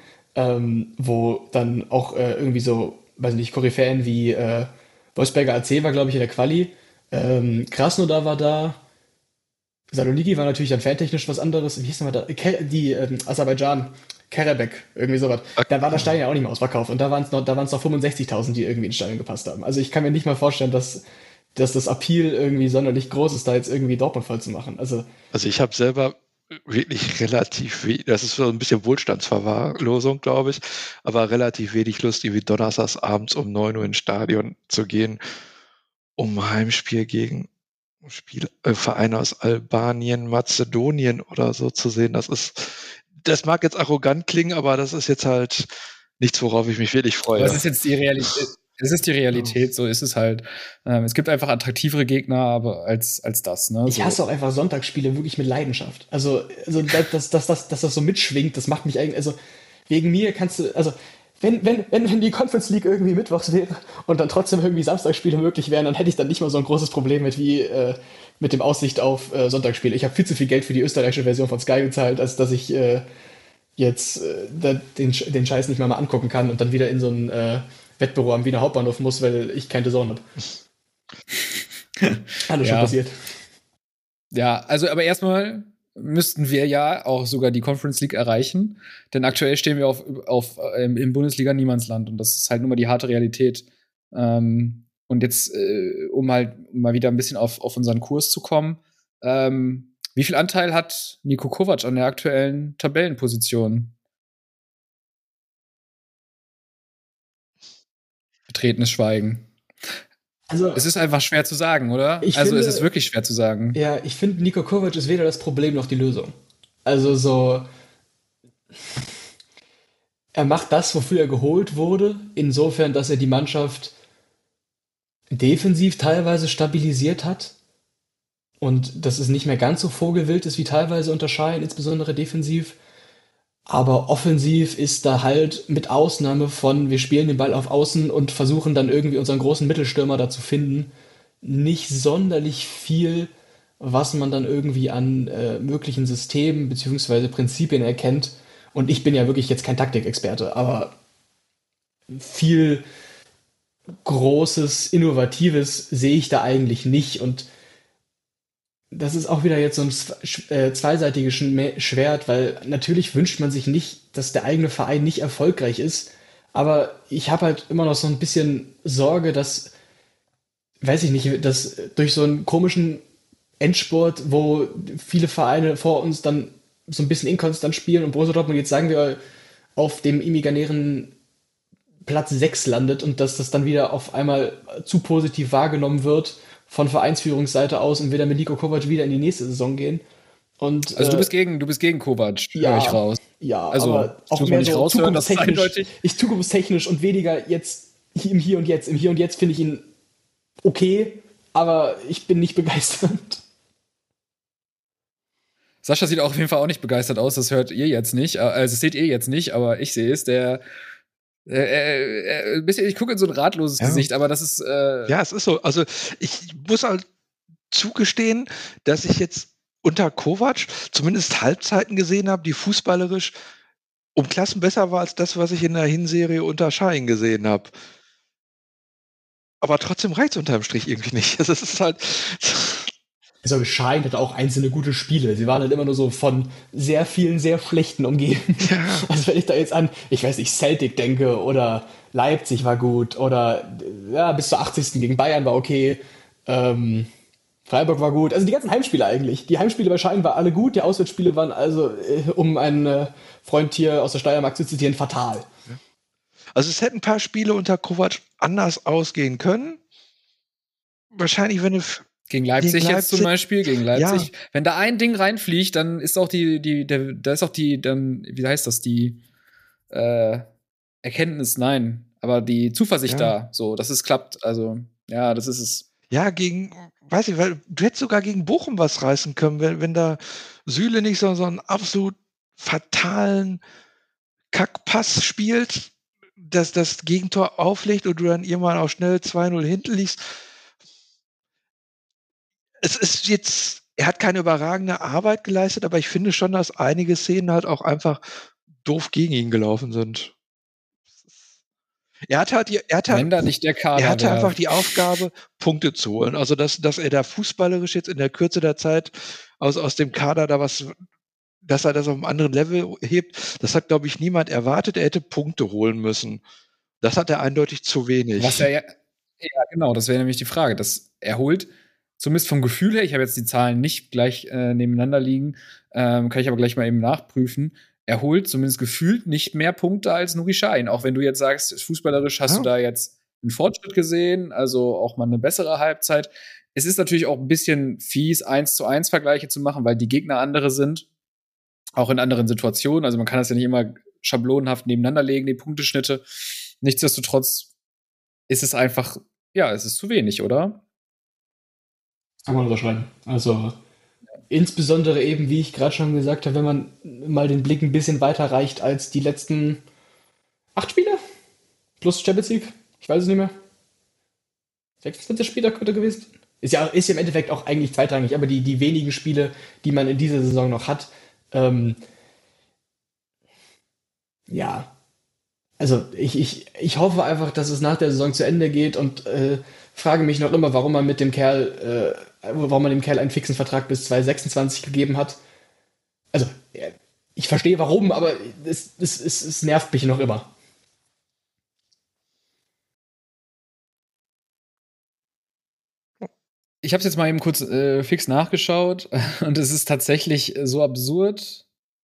wo dann auch irgendwie so, weiß nicht, Koryphäen wie Wolfsberger AC war, glaube ich, in der Quali. Krasnodar war da. Saloniki war natürlich dann fantechnisch was anderes. Wie hieß nochmal da? Aserbaidschan, Karabekh, irgendwie sowas. Da war das Stadion ja auch nicht mehr ausverkauft. Und da waren es noch 65.000, die irgendwie ins Stadion gepasst haben. Also ich kann mir nicht mal vorstellen, dass das Appeal irgendwie sonderlich groß ist, da jetzt irgendwie Dortmund voll zu machen. Also ich habe selber wirklich relativ wenig, das ist so ein bisschen Wohlstandsverwahrlosung, glaube ich, aber relativ wenig Lust, irgendwie donnerstags abends um 9 Uhr ins Stadion zu gehen, um ein Heimspiel gegen Vereine aus Albanien, Mazedonien oder so zu sehen. Das mag jetzt arrogant klingen, aber das ist jetzt halt nichts, worauf ich mich wirklich freue. Das ist jetzt die Realität. Es ist die Realität, so ist es halt. Es gibt einfach attraktivere Gegner aber als das. Ne? Ich hasse auch einfach Sonntagsspiele wirklich mit Leidenschaft. Also dass das so mitschwingt, das macht mich eigentlich, also wegen mir kannst du, also wenn die Conference League irgendwie mittwochs wäre und dann trotzdem irgendwie Samstagsspiele möglich wären, dann hätte ich dann nicht mal so ein großes Problem mit dem Aussicht auf Sonntagsspiele. Ich habe viel zu viel Geld für die österreichische Version von Sky gezahlt, als dass ich jetzt den Scheiß nicht mal angucken kann und dann wieder in so ein Wettbüro am Wiener Hauptbahnhof muss, weil ich keine Zone habe. Alles schon passiert. Ja, also aber erstmal müssten wir ja auch sogar die Conference League erreichen. Denn aktuell stehen wir im Bundesliga-Niemandsland. Und das ist halt nun mal die harte Realität. Und jetzt, um halt mal wieder ein bisschen auf unseren Kurs zu kommen, wie viel Anteil hat Niko Kovac an der aktuellen Tabellenposition? Betretenes Schweigen. Also, es ist einfach schwer zu sagen, oder? Es ist wirklich schwer zu sagen. Ja, ich finde, Niko Kovac ist weder das Problem noch die Lösung. Also so, er macht das, wofür er geholt wurde, insofern, dass er die Mannschaft defensiv teilweise stabilisiert hat und dass es nicht mehr ganz so vogelwild ist wie teilweise unter Schein, insbesondere defensiv. Aber offensiv ist da halt mit Ausnahme von, wir spielen den Ball auf Außen und versuchen dann irgendwie unseren großen Mittelstürmer da zu finden, nicht sonderlich viel, was man dann irgendwie an möglichen Systemen bzw. Prinzipien erkennt. Und ich bin ja wirklich jetzt kein Taktikexperte, aber viel Großes, Innovatives sehe ich da eigentlich nicht. Und das ist auch wieder jetzt so ein zweiseitiges Schwert, weil natürlich wünscht man sich nicht, dass der eigene Verein nicht erfolgreich ist. Aber ich habe halt immer noch so ein bisschen Sorge, dass, weiß ich nicht, dass durch so einen komischen Endspurt, wo viele Vereine vor uns dann so ein bisschen inkonstant spielen und Borussia Dortmund jetzt, sagen wir, auf dem imaginären Platz 6 landet und dass das dann wieder auf einmal zu positiv wahrgenommen wird von Vereinsführungsseite aus und wir dann mit Niko Kovac wieder in die nächste Saison gehen. Und, also du bist gegen Kovac, ja, höre ich raus. Ja, also aber auch mehr so zukunftstechnisch und weniger jetzt im Hier und Jetzt. Im Hier und Jetzt finde ich ihn okay, aber ich bin nicht begeistert. Sascha sieht auch auf jeden Fall auch nicht begeistert aus, das hört ihr jetzt nicht. Also das seht ihr jetzt nicht, aber ich sehe es. Ich gucke in so ein ratloses Gesicht, aber das ist. Ja, es ist so. Also, ich muss halt zugestehen, dass ich jetzt unter Kovac zumindest Halbzeiten gesehen habe, die fußballerisch um Klassen besser war als das, was ich in der Hinserie unter Schein gesehen habe. Aber trotzdem reicht es unterm Strich irgendwie nicht. Also, es ist halt. Also Schein hatte auch einzelne gute Spiele. Sie waren halt immer nur so von sehr vielen, sehr schlechten umgeben. Ja. Also wenn ich da jetzt an, ich weiß nicht, Celtic denke oder Leipzig war gut oder ja, bis zur 80. gegen Bayern war okay. Freiburg war gut. Also die ganzen Heimspiele eigentlich. Die Heimspiele bei Schein waren alle gut. Die Auswärtsspiele waren also, um einen Freund hier aus der Steiermark zu zitieren, fatal. Also es hätten ein paar Spiele unter Kovac anders ausgehen können. Wahrscheinlich, wenn es gegen Leipzig jetzt zum Beispiel, gegen Leipzig. Ja. Wenn da ein Ding reinfliegt, dann ist auch wie heißt das, die Erkenntnis, nein, aber die Zuversicht da, so, dass es klappt. Also, ja, das ist es. Ja, weiß ich, weil du hättest sogar gegen Bochum was reißen können, wenn da Süle nicht so einen absolut fatalen Kackpass spielt, dass das Gegentor auflegt und du dann irgendwann auch schnell 2-0 hinten liegst. Es ist jetzt, er hat keine überragende Arbeit geleistet, aber ich finde schon, dass einige Szenen halt auch einfach doof gegen ihn gelaufen sind. Er hatte einfach die Aufgabe, Punkte zu holen. Also, dass er da fußballerisch jetzt in der Kürze der Zeit aus dem Kader dass er das auf einem anderen Level hebt, das hat, glaube ich, niemand erwartet. Er hätte Punkte holen müssen. Das hat er eindeutig zu wenig. Ja, genau, das wäre nämlich die Frage. Dass er holt, zumindest vom Gefühl her, ich habe jetzt die Zahlen nicht gleich nebeneinander liegen, kann ich aber gleich mal eben nachprüfen. Er holt zumindest gefühlt nicht mehr Punkte als Nuri Sahin. Auch wenn du jetzt sagst, fußballerisch hast du da jetzt einen Fortschritt gesehen, also auch mal eine bessere Halbzeit. Es ist natürlich auch ein bisschen fies, 1:1 Vergleiche zu machen, weil die Gegner andere sind, auch in anderen Situationen. Also man kann das ja nicht immer schablonenhaft nebeneinander legen, die Punkteschnitte. Nichtsdestotrotz ist es einfach, ja, es ist zu wenig, oder? Kann man unterschreiben. Also insbesondere eben, wie ich gerade schon gesagt habe, wenn man mal den Blick ein bisschen weiter reicht als die letzten 8 Spiele plus Champions League, ich weiß es nicht mehr. 26 Spiele könnte gewesen. Ist ja im Endeffekt auch eigentlich zweitrangig, aber die wenigen Spiele, die man in dieser Saison noch hat, ja. Also ich hoffe einfach, dass es nach der Saison zu Ende geht und frage mich noch immer, warum man dem Kerl einen fixen Vertrag bis 2026 gegeben hat. Also, ich verstehe warum, aber es nervt mich noch immer. Ich habe es jetzt mal eben kurz fix nachgeschaut und es ist tatsächlich so absurd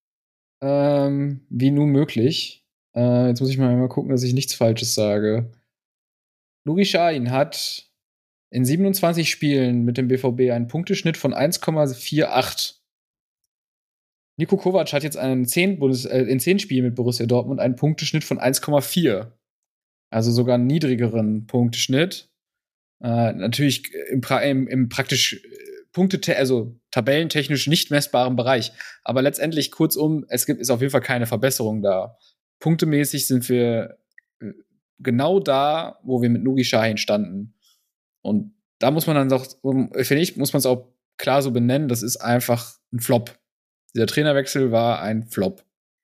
wie nur möglich. Jetzt muss ich mal gucken, dass ich nichts Falsches sage. Nuri Sahin hat in 27 Spielen mit dem BVB einen Punkteschnitt von 1,48. Niko Kovac hat jetzt in 10 Spielen mit Borussia Dortmund einen Punkteschnitt von 1,4. Also sogar einen niedrigeren Punkteschnitt. Natürlich im praktisch also tabellentechnisch nicht messbaren Bereich. Aber letztendlich, kurzum, ist auf jeden Fall keine Verbesserung da. Punktemäßig sind wir genau da, wo wir mit Nuri Sahin standen. Und da muss man dann auch, finde ich, muss man es auch klar so benennen, das ist einfach ein Flop. Dieser Trainerwechsel war ein Flop.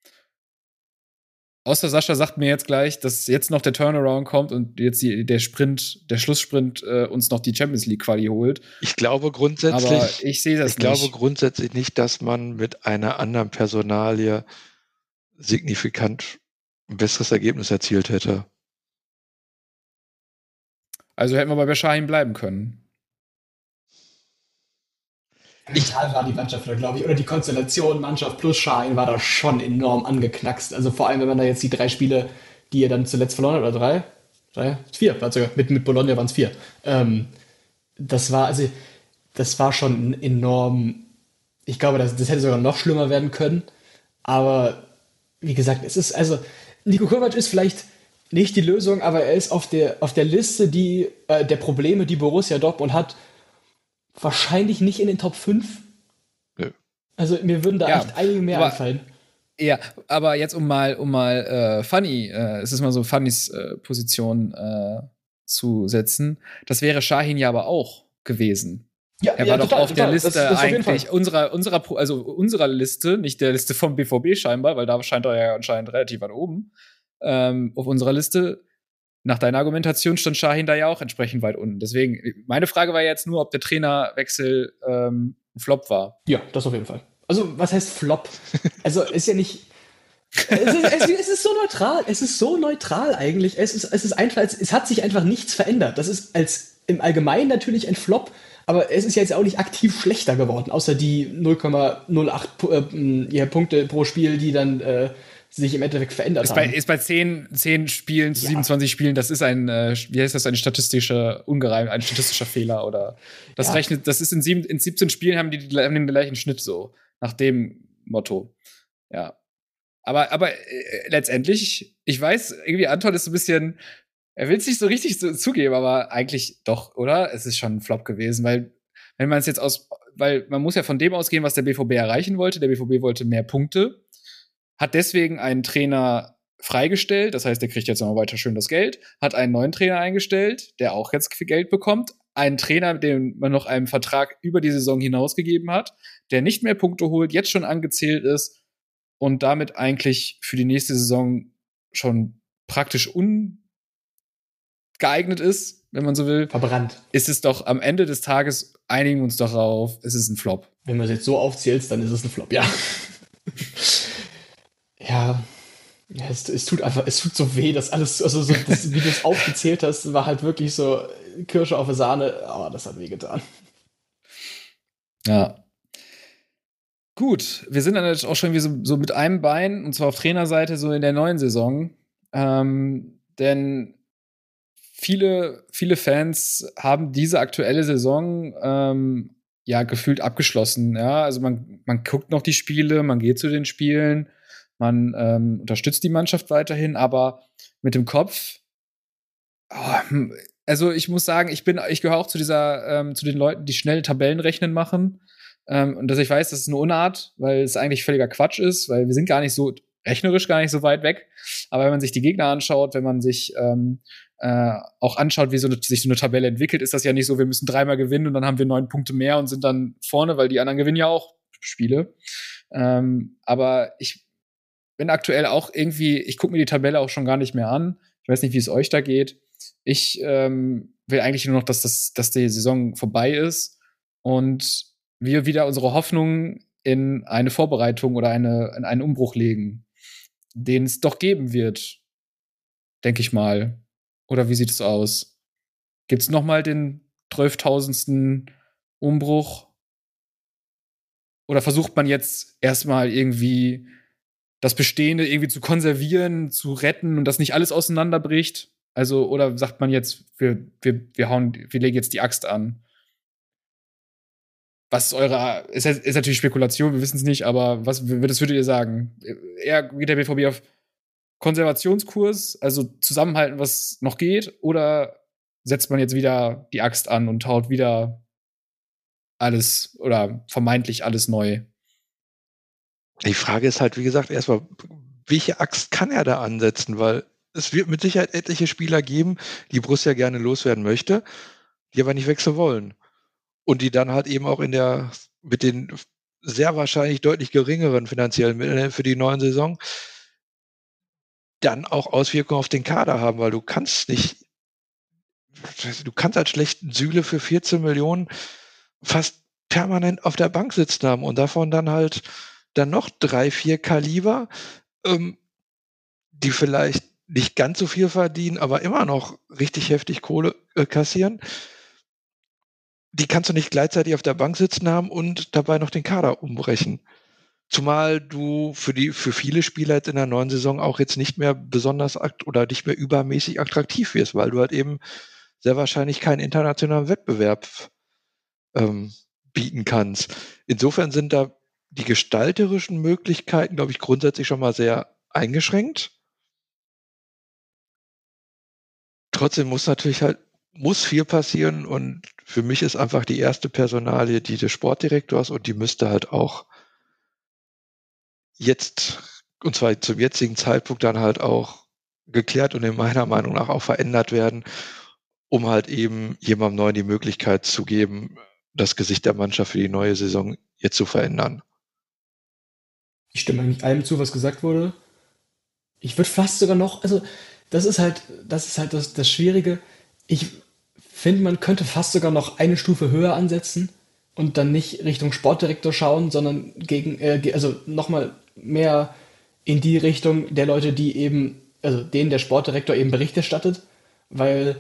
Außer Sascha sagt mir jetzt gleich, dass jetzt noch der Turnaround kommt und jetzt der Schlusssprint uns noch die Champions League Quali holt. Ich glaube grundsätzlich, aber ich sehe das nicht. Ich glaube grundsätzlich nicht, dass man mit einer anderen Personalie signifikant ein besseres Ergebnis erzielt hätte. Also hätten wir bei Sahin bleiben können. Mental war die Mannschaft da, glaube ich, oder die Konstellation Mannschaft plus Sahin war da schon enorm angeknackst. Also vor allem, wenn man da jetzt die 3 Spiele, die er dann zuletzt verloren hat, oder 4, war sogar, mit Bologna waren es 4. Das war schon enorm, ich glaube, das hätte sogar noch schlimmer werden können. Aber wie gesagt, Niko Kovac ist vielleicht nicht die Lösung, aber er ist auf der Liste der Probleme, die Borussia Dortmund hat, wahrscheinlich nicht in den Top 5. Nö. Also mir würden da echt einige mehr einfallen. Ja, aber jetzt um mal Funny, es ist mal so Funnys Position zu setzen, das wäre Sahin ja aber auch gewesen. Ja, er war doch auf der Liste das eigentlich unserer Liste, nicht der Liste vom BVB scheinbar, weil da scheint er ja anscheinend relativ weit oben. Auf unserer Liste, nach deiner Argumentation, stand Sahin da ja auch entsprechend weit unten. Deswegen, meine Frage war jetzt nur, ob der Trainerwechsel ein Flop war. Ja, das auf jeden Fall. Also, was heißt Flop? Also, ist ja nicht. Es ist so neutral. Es ist so neutral eigentlich. Es ist einfach, es hat sich einfach nichts verändert. Das ist im Allgemeinen natürlich ein Flop, aber es ist jetzt auch nicht aktiv schlechter geworden, außer die 0,08 Punkte pro Spiel, die dann sich im Endeffekt verändert haben. Ist bei 10 Spielen zu 27 Spielen, das ist ein statistischer Fehler oder das rechnet, das ist in 17 Spielen haben die den gleichen Schnitt so, nach dem Motto. Ja. Aber letztendlich, ich weiß, irgendwie Anton ist so ein bisschen, er will es nicht so richtig zugeben, aber eigentlich doch, oder? Es ist schon ein Flop gewesen, weil wenn man es jetzt weil man muss ja von dem ausgehen, was der BVB erreichen wollte. Der BVB wollte mehr Punkte, hat deswegen einen Trainer freigestellt, das heißt, der kriegt jetzt noch weiter schön das Geld, hat einen neuen Trainer eingestellt, der auch jetzt viel Geld bekommt, einen Trainer, den man noch einen Vertrag über die Saison hinausgegeben hat, der nicht mehr Punkte holt, jetzt schon angezählt ist und damit eigentlich für die nächste Saison schon praktisch ungeeignet ist, wenn man so will. Verbrannt. Ist es doch am Ende des Tages, einigen wir uns doch darauf, es ist ein Flop. Wenn man es jetzt so aufzählt, dann ist es ein Flop, ja. Ja, es tut so weh, dass alles, also so, wie du es aufgezählt hast, war halt wirklich so Kirsche auf der Sahne. Oh, das hat wehgetan. Ja. Gut, wir sind dann jetzt auch schon wie so mit einem Bein, und zwar auf Trainerseite, so in der neuen Saison. Denn viele Fans haben diese aktuelle Saison gefühlt abgeschlossen. Ja, also man guckt noch die Spiele, man geht zu den Spielen, man unterstützt die Mannschaft weiterhin, aber mit dem Kopf. Also ich muss sagen, ich gehöre auch zu den Leuten, die schnell Tabellenrechnen machen. Und dass ich weiß, das ist eine Unart, weil es eigentlich völliger Quatsch ist, weil wir sind rechnerisch gar nicht so weit weg. Aber wenn man sich die Gegner anschaut, wenn man sich auch anschaut, wie sich so eine Tabelle entwickelt, ist das ja nicht so, wir müssen 3-mal gewinnen und dann haben wir 9 Punkte mehr und sind dann vorne, weil die anderen gewinnen ja auch Spiele. Aber ich bin aktuell auch irgendwie, ich gucke mir die Tabelle auch schon gar nicht mehr an. Ich weiß nicht, wie es euch da geht. Ich will eigentlich nur noch, dass die Saison vorbei ist und wir wieder unsere Hoffnung in eine Vorbereitung oder in einen Umbruch legen, den es doch geben wird, denke ich mal. Oder wie sieht es aus? Gibt's noch mal den 12.000. Umbruch? Oder versucht man jetzt erstmal irgendwie das Bestehende irgendwie zu konservieren, zu retten und dass nicht alles auseinanderbricht? Also, oder sagt man jetzt, wir legen jetzt die Axt an? Was ist ist natürlich Spekulation, wir wissen es nicht, aber was würdet ihr sagen? Eher geht der BVB auf Konservationskurs, also zusammenhalten, was noch geht, oder setzt man jetzt wieder die Axt an und haut wieder alles oder vermeintlich alles neu? Die Frage ist halt, wie gesagt, erstmal, welche Axt kann er da ansetzen? Weil es wird mit Sicherheit etliche Spieler geben, die Borussia gerne loswerden möchte, die aber nicht wechseln wollen. Und die dann halt eben auch mit den sehr wahrscheinlich deutlich geringeren finanziellen Mitteln für die neue Saison dann auch Auswirkungen auf den Kader haben, weil du kannst als schlechten Süle für 14 Millionen fast permanent auf der Bank sitzen haben und davon dann halt dann noch 3, 4 Kaliber, die vielleicht nicht ganz so viel verdienen, aber immer noch richtig heftig Kohle kassieren. Die kannst du nicht gleichzeitig auf der Bank sitzen haben und dabei noch den Kader umbrechen. Zumal du für viele Spieler jetzt in der neuen Saison auch jetzt nicht mehr besonders oder nicht mehr übermäßig attraktiv wirst, weil du halt eben sehr wahrscheinlich keinen internationalen Wettbewerb bieten kannst. Insofern sind da die gestalterischen Möglichkeiten, glaube ich, grundsätzlich schon mal sehr eingeschränkt. Trotzdem muss viel passieren und für mich ist einfach die erste Personalie die des Sportdirektors und die müsste halt auch jetzt, und zwar zum jetzigen Zeitpunkt dann halt auch geklärt und in meiner Meinung nach auch verändert werden, um halt eben jemandem Neuen die Möglichkeit zu geben, das Gesicht der Mannschaft für die neue Saison jetzt zu verändern. Ich stimme eigentlich allem zu, was gesagt wurde. Ich würde fast sogar noch, also das ist halt das Schwierige. Ich finde, man könnte fast sogar noch eine Stufe höher ansetzen und dann nicht Richtung Sportdirektor schauen, sondern also nochmal mehr in die Richtung der Leute, die eben, also denen der Sportdirektor eben Bericht erstattet, weil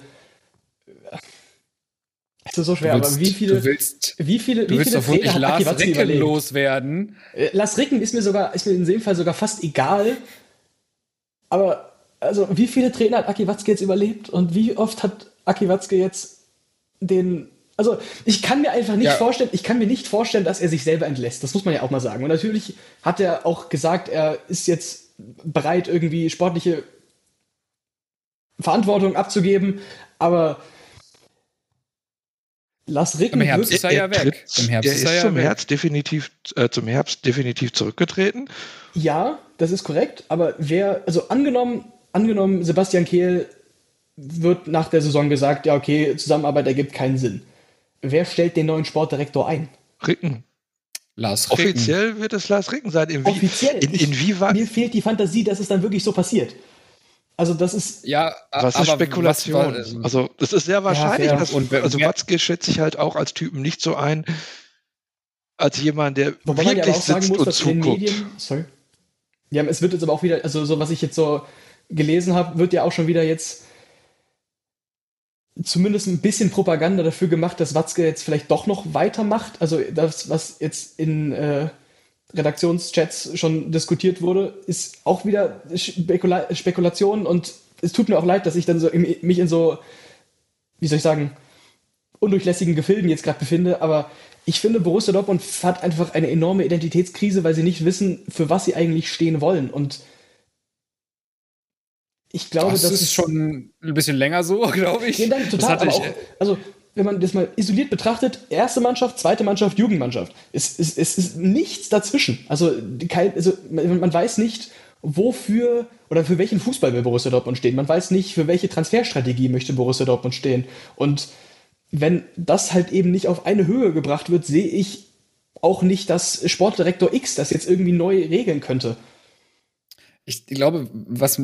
es ist so schwer, aber wie viele Du willst doch wohl Trainer nicht hat Aki Lars Watzke Ricken überlebt? loswerden. Lars Ricken ist mir in dem Fall sogar fast egal, aber also wie viele Trainer hat Aki Watzke jetzt überlebt und wie oft hat Aki Watzke jetzt also ich kann mir einfach nicht vorstellen, dass er sich selber entlässt. Das muss man ja auch mal sagen. Und natürlich hat er auch gesagt, er ist jetzt bereit, irgendwie sportliche Verantwortung abzugeben, aber Lars Ricken Im Herbst ist er ja weg. Er ist zum Herbst definitiv zurückgetreten. Ja, das ist korrekt, aber angenommen, Sebastian Kehl wird nach der Saison gesagt, ja, okay, Zusammenarbeit ergibt keinen Sinn. Wer stellt den neuen Sportdirektor ein? Ricken. Lars Ricken. Offiziell wird es Lars Ricken sein. Inwieweit? Mir fehlt die Fantasie, dass es dann wirklich so passiert. Also das ist... Ja, was ist Spekulation? Also das ist sehr wahrscheinlich. Ja, also Watzke schätze ich halt auch als Typen nicht so ein, als jemand, der wobei wirklich man ja auch sagen sitzt muss, und dass in den zuguckt. Medien... Sorry. Ja, es wird jetzt aber auch wieder, also so was ich jetzt so gelesen habe, wird ja auch schon wieder jetzt zumindest ein bisschen Propaganda dafür gemacht, dass Watzke jetzt vielleicht doch noch weitermacht. Also das, was jetzt in Redaktionschats schon diskutiert wurde, ist auch wieder Spekulation und es tut mir auch leid, dass ich dann mich in so, wie soll ich sagen, undurchlässigen Gefilden jetzt gerade befinde, aber ich finde, Borussia Dortmund hat einfach eine enorme Identitätskrise, weil sie nicht wissen, für was sie eigentlich stehen wollen und ich glaube, das ist schon ein bisschen länger so, glaube ich. Vielen Dank, total. Aber auch, also, wenn man das mal isoliert betrachtet, erste Mannschaft, zweite Mannschaft, Jugendmannschaft. Es ist nichts dazwischen. Also man weiß nicht, wofür oder für welchen Fußball will Borussia Dortmund stehen. Man weiß nicht, für welche Transferstrategie möchte Borussia Dortmund stehen. Und wenn das halt eben nicht auf eine Höhe gebracht wird, sehe ich auch nicht, dass Sportdirektor X das jetzt irgendwie neu regeln könnte. Ich glaube, was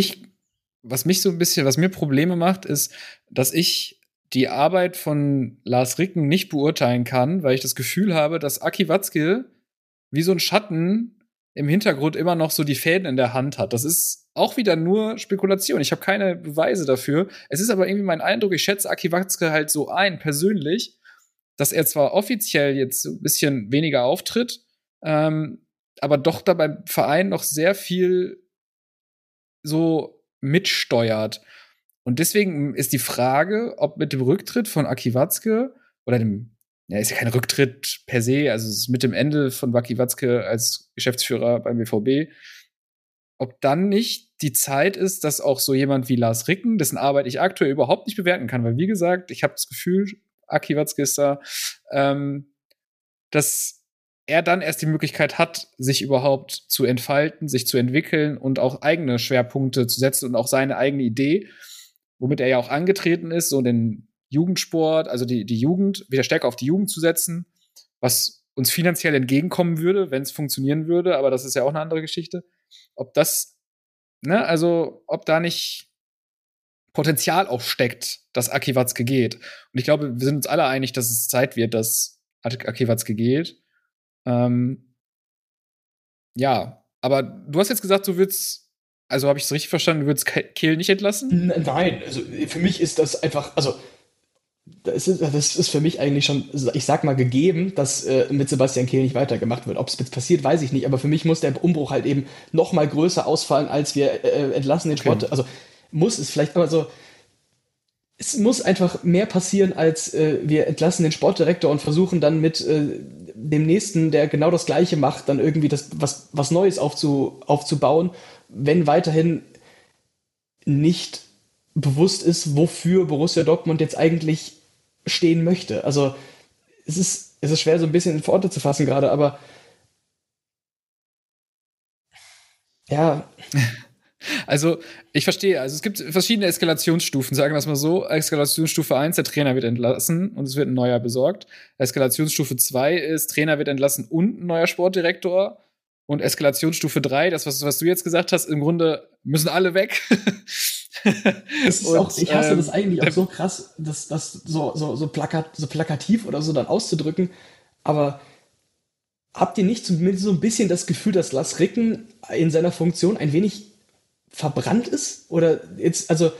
mir Probleme macht, ist, dass ich die Arbeit von Lars Ricken nicht beurteilen kann, weil ich das Gefühl habe, dass Aki Watzke wie so ein Schatten im Hintergrund immer noch so die Fäden in der Hand hat. Das ist auch wieder nur Spekulation. Ich habe keine Beweise dafür. Es ist aber irgendwie mein Eindruck, ich schätze Aki Watzke halt so persönlich, dass er zwar offiziell jetzt ein bisschen weniger auftritt, aber doch da beim Verein noch sehr viel so mitsteuert. Und deswegen ist die Frage, ob mit dem Rücktritt von Aki Watzke oder ist ja kein Rücktritt per se, also es ist mit dem Ende von Aki Watzke als Geschäftsführer beim BVB, ob dann nicht die Zeit ist, dass auch so jemand wie Lars Ricken, dessen Arbeit ich aktuell überhaupt nicht bewerten kann, weil wie gesagt, ich habe das Gefühl, Aki Watzke ist da, dass er dann erst die Möglichkeit hat, sich überhaupt zu entfalten, sich zu entwickeln und auch eigene Schwerpunkte zu setzen und auch seine eigene Idee, womit er ja auch angetreten ist, so den Jugendsport, also die Jugend, wieder stärker auf die Jugend zu setzen, was uns finanziell entgegenkommen würde, wenn es funktionieren würde, aber das ist ja auch eine andere Geschichte. Ob das, ob da nicht Potenzial auch steckt, dass Aki Watzke geht. Und ich glaube, wir sind uns alle einig, dass es Zeit wird, dass Aki Watzke geht. Ja, aber du hast jetzt gesagt, du würdest, also habe ich es richtig verstanden, du würdest Kehl nicht entlassen? Nein, also für mich ist das einfach, also das ist für mich eigentlich schon, ich sag mal, gegeben, dass mit Sebastian Kehl nicht weitergemacht wird. Ob es jetzt passiert, weiß ich nicht, aber für mich muss der Umbruch halt eben noch mal größer ausfallen, als wir entlassen den Sport. Okay. Also muss es vielleicht, aber so, es muss einfach mehr passieren, als wir entlassen den Sportdirektor und versuchen dann mit dem Nächsten, der genau das Gleiche macht, dann irgendwie was Neues aufzubauen, wenn weiterhin nicht bewusst ist, wofür Borussia Dortmund jetzt eigentlich stehen möchte. Also es ist schwer, so ein bisschen in Worte zu fassen gerade, aber ja. Also, ich verstehe. Also, es gibt verschiedene Eskalationsstufen, sagen wir es mal so. Eskalationsstufe 1, der Trainer wird entlassen und es wird ein neuer besorgt. Eskalationsstufe 2 ist, Trainer wird entlassen und ein neuer Sportdirektor. Und Eskalationsstufe 3, das, was du jetzt gesagt hast, im Grunde müssen alle weg. Ich hasse das eigentlich auch so krass, das so plakativ oder so dann auszudrücken. Aber habt ihr nicht zumindest so ein bisschen das Gefühl, dass Lars Ricken in seiner Funktion ein wenig verbrannt ist? Oder jetzt, also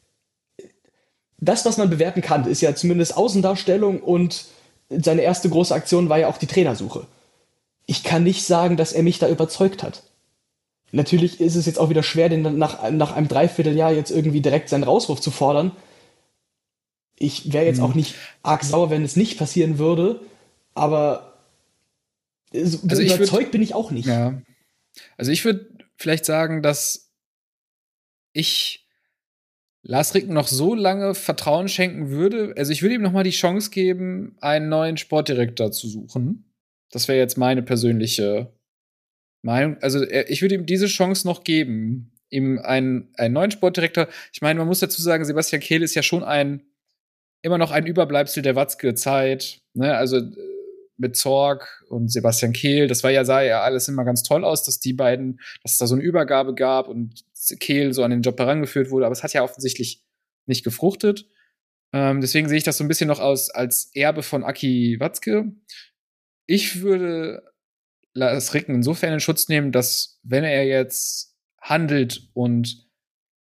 das, was man bewerten kann, ist ja zumindest Außendarstellung und seine erste große Aktion war ja auch die Trainersuche. Ich kann nicht sagen, dass er mich da überzeugt hat. Natürlich ist es jetzt auch wieder schwer, den nach einem Dreivierteljahr jetzt irgendwie direkt seinen Rauswurf zu fordern. Ich wäre jetzt auch nicht arg sauer, wenn es nicht passieren würde, aber überzeugt bin ich auch nicht. Ja. Also ich würde vielleicht sagen, dass ich Lars Ricken noch so lange Vertrauen schenken würde. Also ich würde ihm noch mal die Chance geben, einen neuen Sportdirektor zu suchen. Das wäre jetzt meine persönliche Meinung. Also ich würde ihm diese Chance noch geben, ihm einen neuen Sportdirektor. Ich meine, man muss dazu sagen, Sebastian Kehl ist ja schon immer noch ein Überbleibsel der Watzke-Zeit. Ne? Also mit Zorg und Sebastian Kehl, sah ja alles immer ganz toll aus, dass es da so eine Übergabe gab und Kehl so an den Job herangeführt wurde, aber es hat ja offensichtlich nicht gefruchtet. Deswegen sehe ich das so ein bisschen noch als Erbe von Aki Watzke. Ich würde Lars Ricken insofern in Schutz nehmen, dass, wenn er jetzt handelt und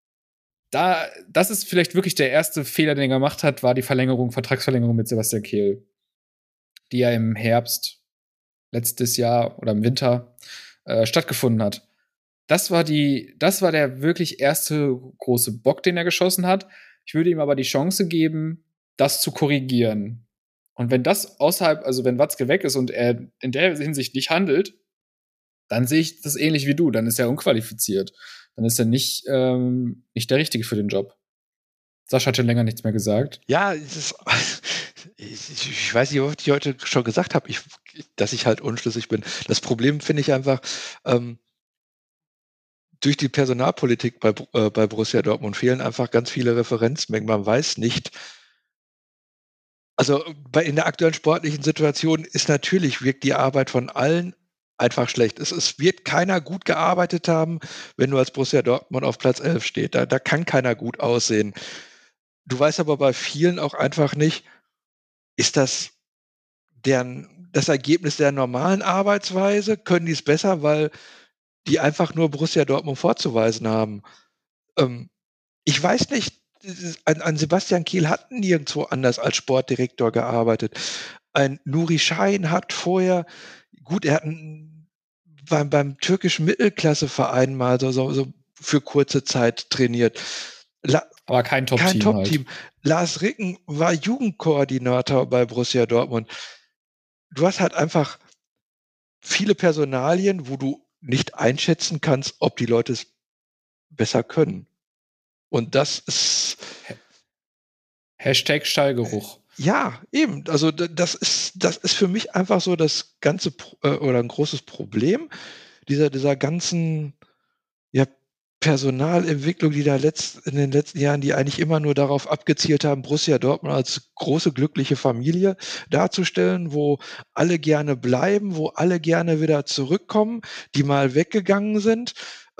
das ist vielleicht wirklich der erste Fehler, den er gemacht hat, war die Vertragsverlängerung mit Sebastian Kehl, die ja im Herbst letztes Jahr oder im Winter stattgefunden hat. Das war der wirklich erste große Bock, den er geschossen hat. Ich würde ihm aber die Chance geben, das zu korrigieren. Und wenn das wenn Watzke weg ist und er in der Hinsicht nicht handelt, dann sehe ich das ähnlich wie du. Dann ist er unqualifiziert. Dann ist er nicht der Richtige für den Job. Sascha hat schon länger nichts mehr gesagt. Ja, ich weiß nicht, was ich heute schon gesagt habe, dass ich halt unschlüssig bin. Das Problem finde ich einfach, durch die Personalpolitik bei Borussia Dortmund fehlen einfach ganz viele Referenzmengen. Man weiß nicht, also in der aktuellen sportlichen Situation wirkt die Arbeit von allen einfach schlecht. Es wird keiner gut gearbeitet haben, wenn du als Borussia Dortmund auf Platz 11 steht. Da kann keiner gut aussehen. Du weißt aber bei vielen auch einfach nicht, ist das das Ergebnis der normalen Arbeitsweise? Können die es besser, weil die einfach nur Borussia Dortmund vorzuweisen haben? Ich weiß nicht, an Sebastian Kehl hat nirgendwo anders als Sportdirektor gearbeitet. Ein Nuri Sahin hat vorher, gut, er hat beim türkischen Mittelklasseverein mal so für kurze Zeit trainiert. Aber kein Top-Team. Top-Team. Halt. Lars Ricken war Jugendkoordinator bei Borussia Dortmund. Du hast halt einfach viele Personalien, wo du nicht einschätzen kannst, ob die Leute es besser können. Und das ist Hashtag Stallgeruch. Ja, eben. Also das ist für mich einfach so das ganze oder ein großes Problem dieser ganzen Personalentwicklung, die da in den letzten Jahren, die eigentlich immer nur darauf abgezielt haben, Borussia Dortmund als große glückliche Familie darzustellen, wo alle gerne bleiben, wo alle gerne wieder zurückkommen, die mal weggegangen sind,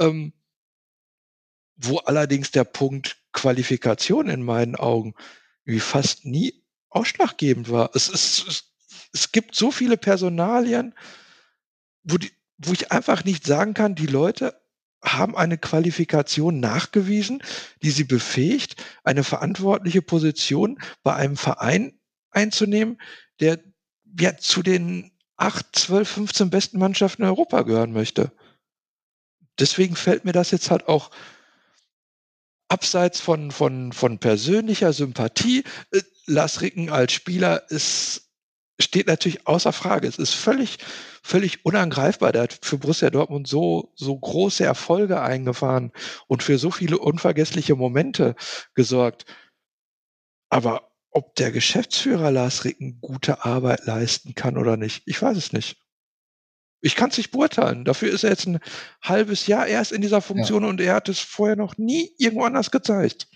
wo allerdings der Punkt Qualifikation in meinen Augen wie fast nie ausschlaggebend war. Es gibt so viele Personalien, wo ich einfach nicht sagen kann, die Leute haben eine Qualifikation nachgewiesen, die sie befähigt, eine verantwortliche Position bei einem Verein einzunehmen, der zu den 8, 12, 15 besten Mannschaften in Europa gehören möchte. Deswegen fällt mir das jetzt halt auch abseits von persönlicher Sympathie, Lars Ricken als Spieler steht natürlich außer Frage. Es ist völlig unangreifbar. Der hat für Borussia Dortmund so große Erfolge eingefahren und für so viele unvergessliche Momente gesorgt. Aber ob der Geschäftsführer Lars Ricken gute Arbeit leisten kann oder nicht, ich weiß es nicht. Ich kann es nicht beurteilen. Dafür ist er jetzt ein halbes Jahr erst in dieser Funktion und er hat es vorher noch nie irgendwo anders gezeigt.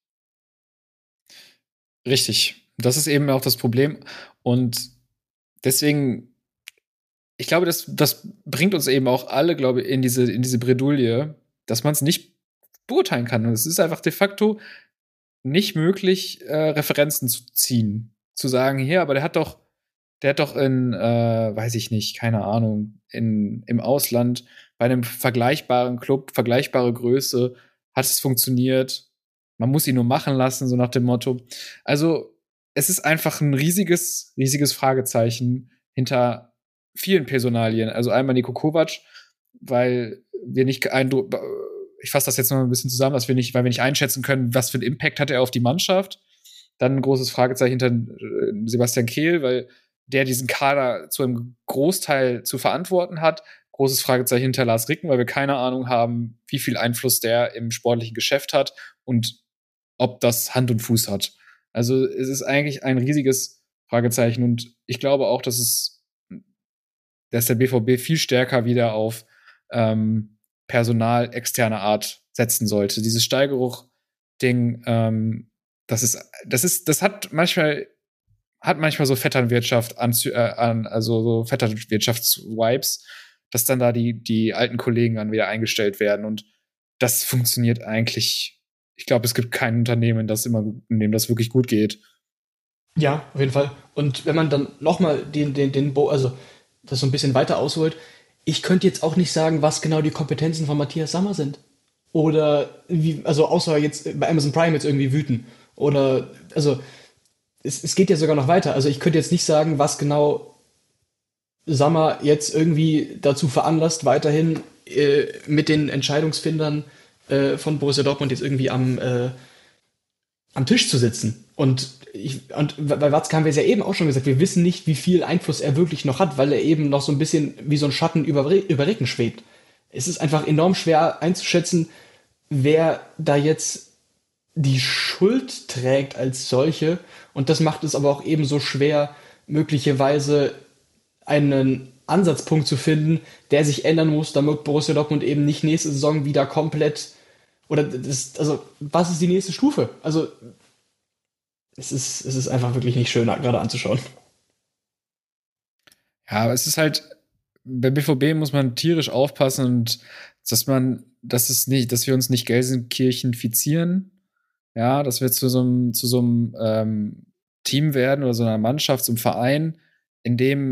Richtig. Das ist eben auch das Problem. Und deswegen, ich glaube, das bringt uns eben auch alle, glaube ich, in diese Bredouille, dass man es nicht beurteilen kann. Und es ist einfach de facto nicht möglich, Referenzen zu ziehen. Zu sagen, hier, aber der hat doch in, weiß ich nicht, keine Ahnung, im Ausland bei einem vergleichbaren Club, vergleichbare Größe, hat es funktioniert. Man muss ihn nur machen lassen, so nach dem Motto. Also, es ist einfach ein riesiges Fragezeichen hinter vielen Personalien. Also einmal Niko Kovac, weil wir nicht ich fasse das jetzt noch ein bisschen zusammen, weil wir nicht einschätzen können, was für einen Impact hat er auf die Mannschaft. Dann ein großes Fragezeichen hinter Sebastian Kehl, weil der diesen Kader zu einem Großteil zu verantworten hat. Großes Fragezeichen hinter Lars Ricken, weil wir keine Ahnung haben, wie viel Einfluss der im sportlichen Geschäft hat und ob das Hand und Fuß hat. Also es ist eigentlich ein riesiges Fragezeichen und ich glaube auch, dass der BVB viel stärker wieder auf Personal externer Art setzen sollte. Dieses Stallgeruch-Ding, das hat manchmal so Vetternwirtschaft also so Vetternwirtschafts-Vibes, dass dann da die alten Kollegen dann wieder eingestellt werden und das funktioniert eigentlich. Ich glaube, es gibt kein Unternehmen, in dem das wirklich gut geht. Ja, auf jeden Fall. Und wenn man dann nochmal also das so ein bisschen weiter ausholt, ich könnte jetzt auch nicht sagen, was genau die Kompetenzen von Matthias Sammer sind. Oder außer jetzt bei Amazon Prime jetzt irgendwie wüten. Oder, also, es geht ja sogar noch weiter. Also ich könnte jetzt nicht sagen, was genau Sammer jetzt irgendwie dazu veranlasst, weiterhin mit den Entscheidungsfindern von Borussia Dortmund jetzt irgendwie am Tisch zu sitzen. Und bei Watzke haben wir es ja eben auch schon gesagt, wir wissen nicht, wie viel Einfluss er wirklich noch hat, weil er eben noch so ein bisschen wie so ein Schatten über Ricken schwebt. Es ist einfach enorm schwer einzuschätzen, wer da jetzt die Schuld trägt als solche. Und das macht es aber auch eben so schwer, möglicherweise einen Ansatzpunkt zu finden, der sich ändern muss, damit Borussia Dortmund eben nicht nächste Saison wieder komplett was ist die nächste Stufe? Also es ist einfach wirklich nicht schön, gerade anzuschauen. Ja, aber es ist halt, bei BVB muss man tierisch aufpassen und dass wir uns nicht Gelsenkirchenfizieren, ja, dass wir zu so einem Team werden oder so einer Mannschaft, so einem Verein, in dem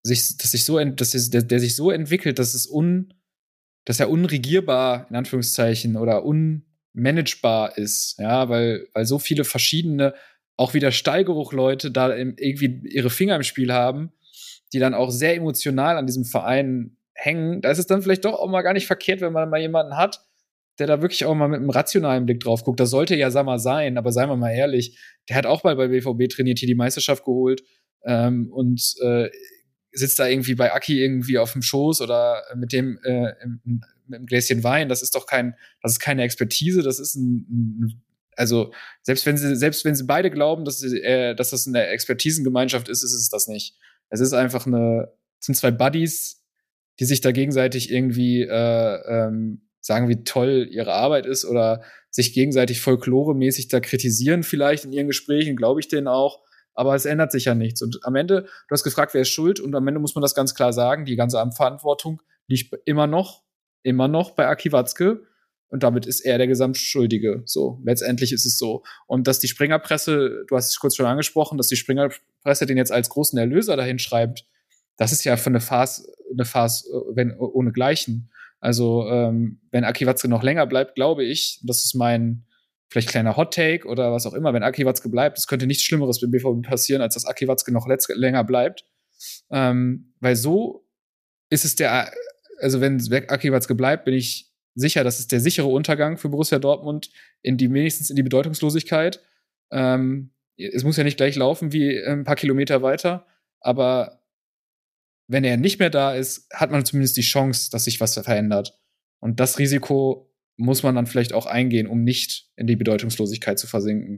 der sich so entwickelt, dass er unregierbar, in Anführungszeichen, oder unmanagebar ist, ja, weil so viele verschiedene, auch wieder Stallgeruch-Leute da irgendwie ihre Finger im Spiel haben, die dann auch sehr emotional an diesem Verein hängen. Da ist es dann vielleicht doch auch mal gar nicht verkehrt, wenn man mal jemanden hat, der da wirklich auch mal mit einem rationalen Blick drauf guckt. Das sollte ja Sammer sein, aber seien wir mal ehrlich, der hat auch mal bei BVB trainiert, hier die Meisterschaft geholt und sitzt da irgendwie bei Aki irgendwie auf dem Schoß oder mit dem mit einem Gläschen Wein. Das ist keine Expertise, das ist also selbst wenn sie beide glauben, dass das eine Expertisengemeinschaft ist, ist es das nicht. Es ist einfach es sind zwei Buddies, die sich da gegenseitig irgendwie sagen, wie toll ihre Arbeit ist oder sich gegenseitig folkloremäßig da kritisieren vielleicht in ihren Gesprächen, glaube ich denen auch. Aber es ändert sich ja nichts. Und am Ende, du hast gefragt, wer ist schuld? Und am Ende muss man das ganz klar sagen, die ganze Verantwortung liegt immer noch bei Aki Watzke. Und damit ist er der Gesamtschuldige. So, letztendlich ist es so. Und dass die Springerpresse, du hast es kurz schon angesprochen, dass die Springerpresse den jetzt als großen Erlöser dahin schreibt, das ist ja für eine Farce, wenn ohne Gleichen. Also, wenn Aki Watzke noch länger bleibt, glaube ich, das ist mein vielleicht kleiner Hot-Take oder was auch immer, wenn Aki Watzke bleibt, es könnte nichts Schlimmeres beim BVB passieren, als dass Aki Watzke noch länger bleibt. Weil so ist es also wenn Aki Watzke bleibt, bin ich sicher, das ist der sichere Untergang für Borussia Dortmund wenigstens in die Bedeutungslosigkeit. Es muss ja nicht gleich laufen wie ein paar Kilometer weiter, aber wenn er nicht mehr da ist, hat man zumindest die Chance, dass sich was verändert. Und das Risiko muss man dann vielleicht auch eingehen, um nicht in die Bedeutungslosigkeit zu versinken.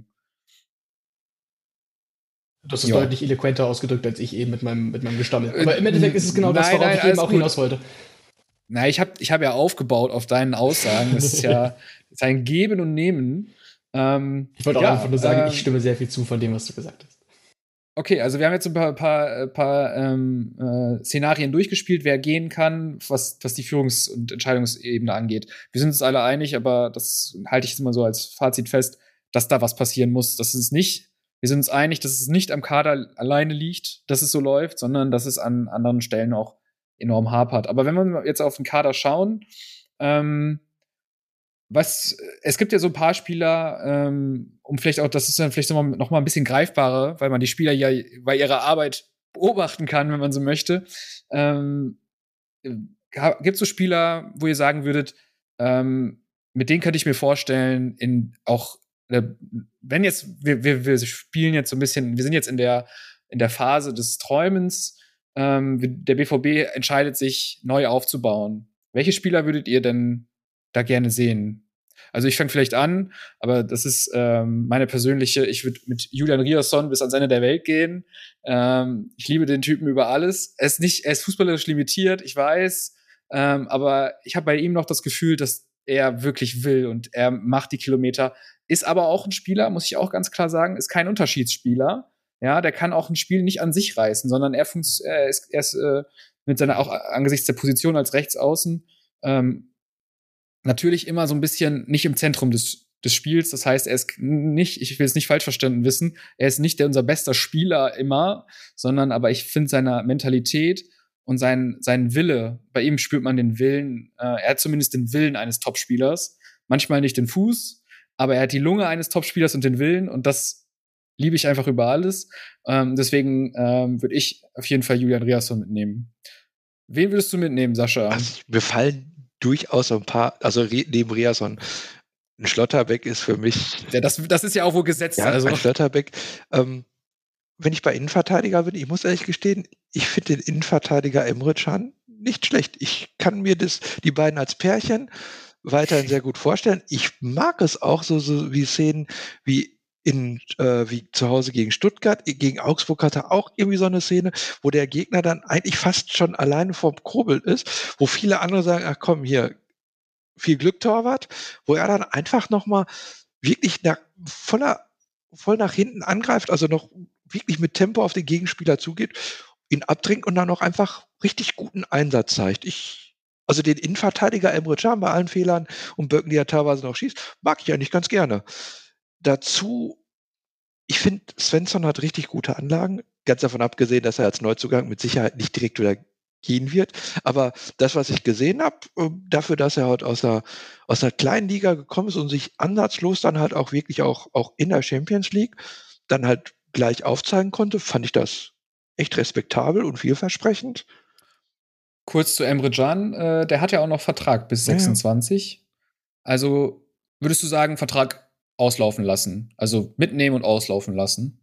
Das ist deutlich eloquenter ausgedrückt als ich eben mit meinem Gestammel. Aber im Endeffekt ist es genau das, worauf ich eben auch hinaus wollte. Na, ich hab ja aufgebaut auf deinen Aussagen. Das ist ja ein Geben und Nehmen. Ich wollte auch einfach nur sagen, ich stimme sehr viel zu von dem, was du gesagt hast. Okay, also wir haben jetzt ein paar Szenarien durchgespielt, wer gehen kann, was die Führungs- und Entscheidungsebene angeht. Wir sind uns alle einig, aber das halte ich jetzt mal so als Fazit fest, dass da was passieren muss. Wir sind uns einig, dass es nicht am Kader alleine liegt, dass es so läuft, sondern dass es an anderen Stellen auch enorm hapert. Aber wenn wir jetzt auf den Kader schauen, es gibt ja so ein paar Spieler, um vielleicht auch, das ist dann vielleicht noch mal ein bisschen greifbarer, weil man die Spieler ja bei ihrer Arbeit beobachten kann, wenn man so möchte. Gibt es so Spieler, wo ihr sagen würdet, mit denen könnte ich mir vorstellen, wenn jetzt, wir spielen jetzt so ein bisschen, wir sind jetzt in der Phase des Träumens, der BVB entscheidet sich, neu aufzubauen. Welche Spieler würdet ihr denn da gerne sehen? Also ich fange vielleicht an, aber das ist meine persönliche, ich würde mit Julian Riasson bis ans Ende der Welt gehen. Ich liebe den Typen über alles. Er ist fußballerisch limitiert, ich weiß, aber ich habe bei ihm noch das Gefühl, dass er wirklich will und er macht die Kilometer. Ist aber auch ein Spieler, muss ich auch ganz klar sagen, ist kein Unterschiedsspieler. Ja, der kann auch ein Spiel nicht an sich reißen, sondern er ist mit seiner, auch angesichts der Position als Rechtsaußen, natürlich immer so ein bisschen nicht im Zentrum des Spiels. Das heißt, er ist nicht, ich will es nicht falsch verstanden wissen, er ist nicht unser bester Spieler immer, sondern aber ich finde seine Mentalität und seinen Wille, bei ihm spürt man den Willen, er hat zumindest den Willen eines Topspielers, manchmal nicht den Fuß, aber er hat die Lunge eines Topspielers und den Willen und das liebe ich einfach über alles. Deswegen würde ich auf jeden Fall Julian Riasson mitnehmen. Wen würdest du mitnehmen, Sascha? Also, mir fallen durchaus ein paar, also neben Riasson, ein Schlotterbeck ist für mich. Ja, das ist ja auch wohl gesetzt. Ja, also. Ein Schlotterbeck. Wenn ich bei Innenverteidiger bin, ich muss ehrlich gestehen, ich finde den Innenverteidiger Emre Can nicht schlecht. Ich kann mir die beiden als Pärchen weiterhin sehr gut vorstellen. Ich mag es auch so wie Szenen wie wie zu Hause gegen Stuttgart, gegen Augsburg hat er auch irgendwie so eine Szene, wo der Gegner dann eigentlich fast schon alleine vorm Kobel ist, wo viele andere sagen, ach komm, hier, viel Glück, Torwart, wo er dann einfach nochmal wirklich voll nach hinten angreift, also noch wirklich mit Tempo auf den Gegenspieler zugeht, ihn abdrängt und dann noch einfach richtig guten Einsatz zeigt. Also den Innenverteidiger Emre Can bei allen Fehlern und Böcken, die er teilweise noch schießt, mag ich eigentlich ganz gerne. Dazu, ich finde, Svensson hat richtig gute Anlagen. ganz davon abgesehen, dass er als Neuzugang mit Sicherheit nicht direkt wieder gehen wird. Aber das, was ich gesehen habe, dafür, dass er halt aus einer kleinen Liga gekommen ist und sich ansatzlos dann halt auch wirklich auch in der Champions League dann halt gleich aufzeigen konnte, fand ich das echt respektabel und vielversprechend. Kurz zu Emre Can, der hat ja auch noch Vertrag bis 26. Also würdest du sagen, Vertrag auslaufen lassen? Also mitnehmen und auslaufen lassen?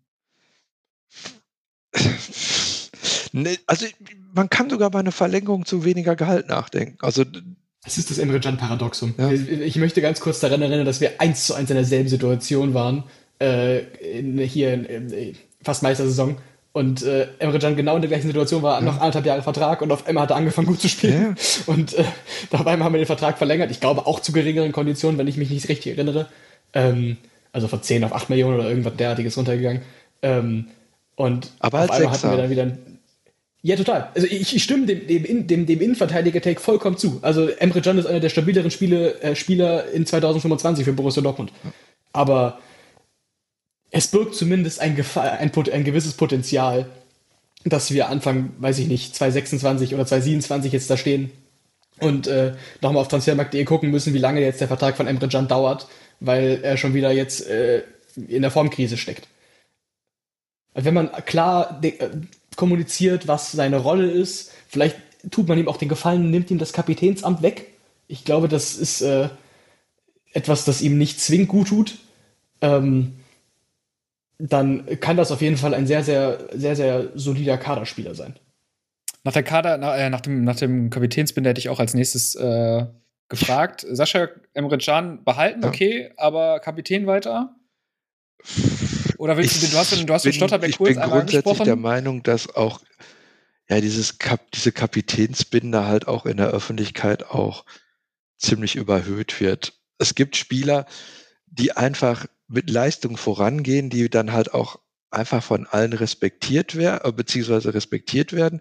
Ne, also man kann sogar bei einer Verlängerung zu weniger Gehalt nachdenken. Also das ist das Emre Can-Paradoxum. Ja. Ich möchte ganz kurz daran erinnern, dass wir 1:1 in derselben Situation waren, in fast Meistersaison. Und Emre Can genau in der gleichen Situation war, noch 1,5 Jahre Vertrag und auf einmal hat er angefangen gut zu spielen. Ja. Und dabei haben wir den Vertrag verlängert. Ich glaube auch zu geringeren Konditionen, wenn ich mich nicht richtig erinnere. Also von 10 auf 8 Millionen oder irgendwas derartiges runtergegangen. Und aber auf einmal hatten wir dann wieder ja, total. Also ich stimme dem Innenverteidiger-Take vollkommen zu. Also Emre Can ist einer der stabileren Spieler in 2025 für Borussia Dortmund. Aber es birgt zumindest ein gewisses Potenzial, dass wir Anfang, weiß ich nicht, 2026 oder 2027 jetzt da stehen und nochmal auf transfermarkt.de gucken müssen, wie lange jetzt der Vertrag von Emre Can dauert, weil er schon wieder jetzt in der Formkrise steckt. Wenn man klar kommuniziert, was seine Rolle ist, vielleicht tut man ihm auch den Gefallen und nimmt ihm das Kapitänsamt weg. Ich glaube, das ist etwas, das ihm nicht zwingend gut tut. Dann kann das auf jeden Fall ein sehr, sehr, sehr, sehr solider Kaderspieler sein. Nach dem Kapitänsbinde hätte ich auch als nächstes gefragt. Sascha, Emre Can behalten, okay, aber Kapitän weiter? Oder willst du hast mit Schlotterbeck kurz einmal angesprochen? Ich bin grundsätzlich der Meinung, dass auch diese Kapitänsbinde halt auch in der Öffentlichkeit auch ziemlich überhöht wird. Es gibt Spieler, die einfach mit Leistung vorangehen, die dann halt auch einfach von allen respektiert werden, beziehungsweise respektiert werden.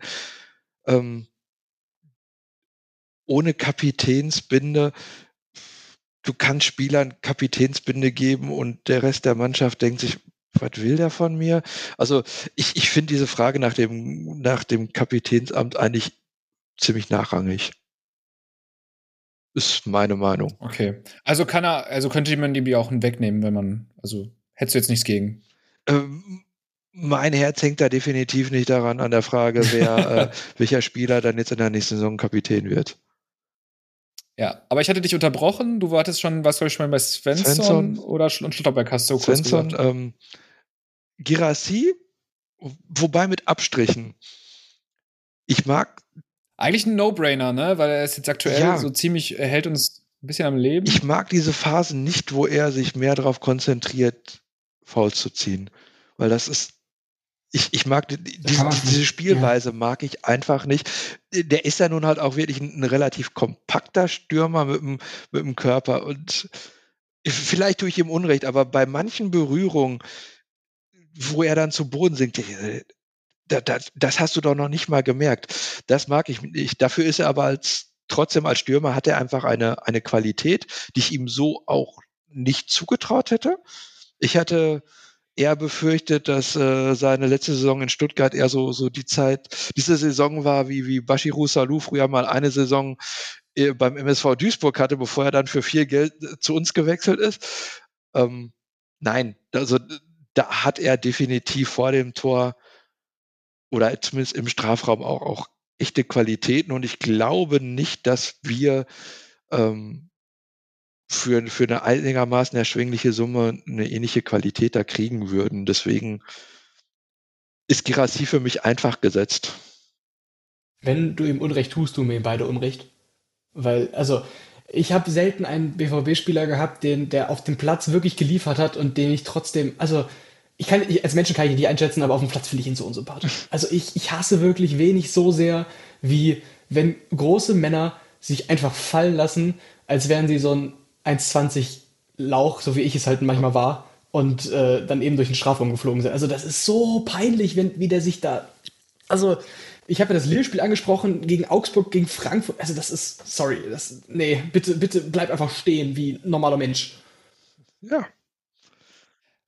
Ohne Kapitänsbinde, du kannst Spielern Kapitänsbinde geben und der Rest der Mannschaft denkt sich, was will der von mir? Also ich finde diese Frage nach dem Kapitänsamt eigentlich ziemlich nachrangig. Ist meine Meinung. Okay. Also könnte man die auch wegnehmen, hättest du jetzt nichts gegen? Mein Herz hängt da definitiv nicht daran an der Frage, welcher Spieler dann jetzt in der nächsten Saison Kapitän wird. Ja, aber ich hatte dich unterbrochen. Du warst schon bei Svensson oder Schlotterbeck, hast du kurz gesagt. Guirassy, wobei mit Abstrichen. Ich mag eigentlich ein No-Brainer, ne? Weil er ist jetzt aktuell so ziemlich, er hält uns ein bisschen am Leben. Ich mag diese Phasen nicht, wo er sich mehr darauf konzentriert, Fouls zu ziehen. Weil das ist, ich mag diese Spielweise mag ich einfach nicht. Der ist ja nun halt auch wirklich ein relativ kompakter Stürmer mit dem Körper und vielleicht tue ich ihm Unrecht, aber bei manchen Berührungen, wo er dann zu Boden sinkt, das hast du doch noch nicht mal gemerkt. Das mag ich nicht. Dafür ist er aber trotzdem als Stürmer hat er einfach eine Qualität, die ich ihm so auch nicht zugetraut hätte. Ich hatte eher befürchtet, dass seine letzte Saison in Stuttgart eher so diese Saison war, wie Bashiru Salou früher mal eine Saison beim MSV Duisburg hatte, bevor er dann für viel Geld zu uns gewechselt ist. Nein, also da hat er definitiv vor dem Tor oder zumindest im Strafraum auch echte Qualitäten und ich glaube nicht, dass wir für eine einigermaßen erschwingliche Summe eine ähnliche Qualität da kriegen würden. Deswegen ist Guirassy für mich einfach gesetzt. Wenn du ihm Unrecht tust, tun wir ihm beide Unrecht. Weil, also, ich habe selten einen BVB-Spieler gehabt, der auf dem Platz wirklich geliefert hat und den ich trotzdem, also, als Menschen kann ich ihn nicht einschätzen, aber auf dem Platz finde ich ihn so unsympathisch. Also ich hasse wirklich wenig so sehr, wie wenn große Männer sich einfach fallen lassen, als wären sie so ein 1,20 Lauch, so wie ich es halt manchmal war, und dann eben durch den Strafraum geflogen sind. Also das ist so peinlich, wie der sich da... Also ich habe ja das Lille-Spiel angesprochen, gegen Augsburg, gegen Frankfurt. Also das ist... Sorry, bitte bleib einfach stehen wie ein normaler Mensch. Ja.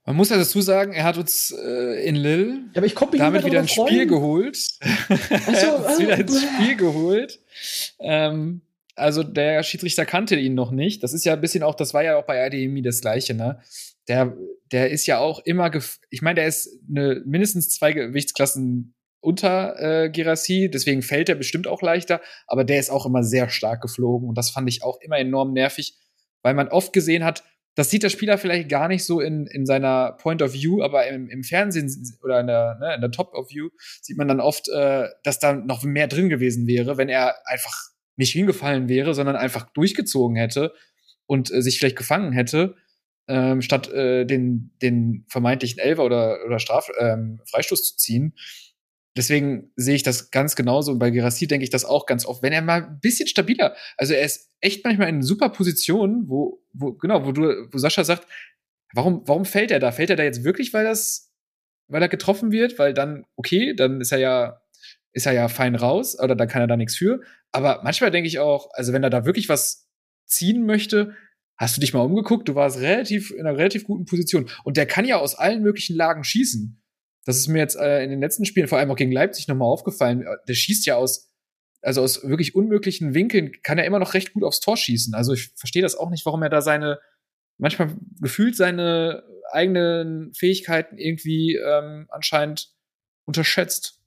Man muss ja dazu sagen, er hat uns in Lille Ja, aber ich konnte mich damit nicht wieder mehr ins darüber Spiel freuen. geholt. Er hat uns wieder ins bäh. Spiel geholt. Also der Schiedsrichter kannte ihn noch nicht. Das ist ja ein bisschen auch, das war ja auch bei RDMI das Gleiche, ne? Der ist ja auch immer, ich meine, der ist mindestens 2 Gewichtsklassen unter Girassi, deswegen fällt er bestimmt auch leichter, aber der ist auch immer sehr stark geflogen und das fand ich auch immer enorm nervig, weil man oft gesehen hat, das sieht der Spieler vielleicht gar nicht so in seiner Point of View, aber im Fernsehen oder in der Top of View sieht man dann oft, dass da noch mehr drin gewesen wäre, wenn er einfach nicht hingefallen wäre, sondern einfach durchgezogen hätte und sich vielleicht gefangen hätte, statt den vermeintlichen Elfer oder Freistoß zu ziehen. Deswegen sehe ich das ganz genauso. Und bei Girassi denke ich das auch ganz oft. Wenn er mal ein bisschen stabiler, also er ist echt manchmal in super Positionen, wo Sascha sagt, warum fällt er da? Fällt er da jetzt wirklich, weil er getroffen wird? Weil dann, okay, dann ist er ja fein raus, oder dann kann er da nichts für. Aber manchmal denke ich auch, also wenn er da wirklich was ziehen möchte, hast du dich mal umgeguckt? Du warst in einer relativ guten Position. Und der kann ja aus allen möglichen Lagen schießen. Das ist mir jetzt in den letzten Spielen, vor allem auch gegen Leipzig, nochmal aufgefallen. Der schießt ja aus wirklich unmöglichen Winkeln, kann er immer noch recht gut aufs Tor schießen. Also ich verstehe das auch nicht, warum er da manchmal gefühlt seine eigenen Fähigkeiten irgendwie anscheinend unterschätzt.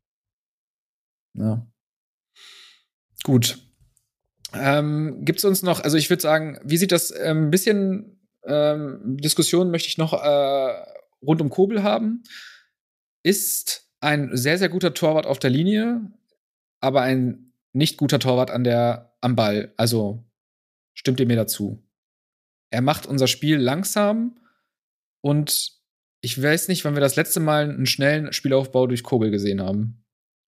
Ja. Gut. Gibt's uns noch, also ich würde sagen, wie sieht das ein bisschen Diskussion möchte ich noch rund um Kobel haben. Ist ein sehr, sehr guter Torwart auf der Linie, aber ein nicht guter Torwart am Ball. Also stimmt ihr mir dazu? Er macht unser Spiel langsam und ich weiß nicht, wann wir das letzte Mal einen schnellen Spielaufbau durch Kobel gesehen haben.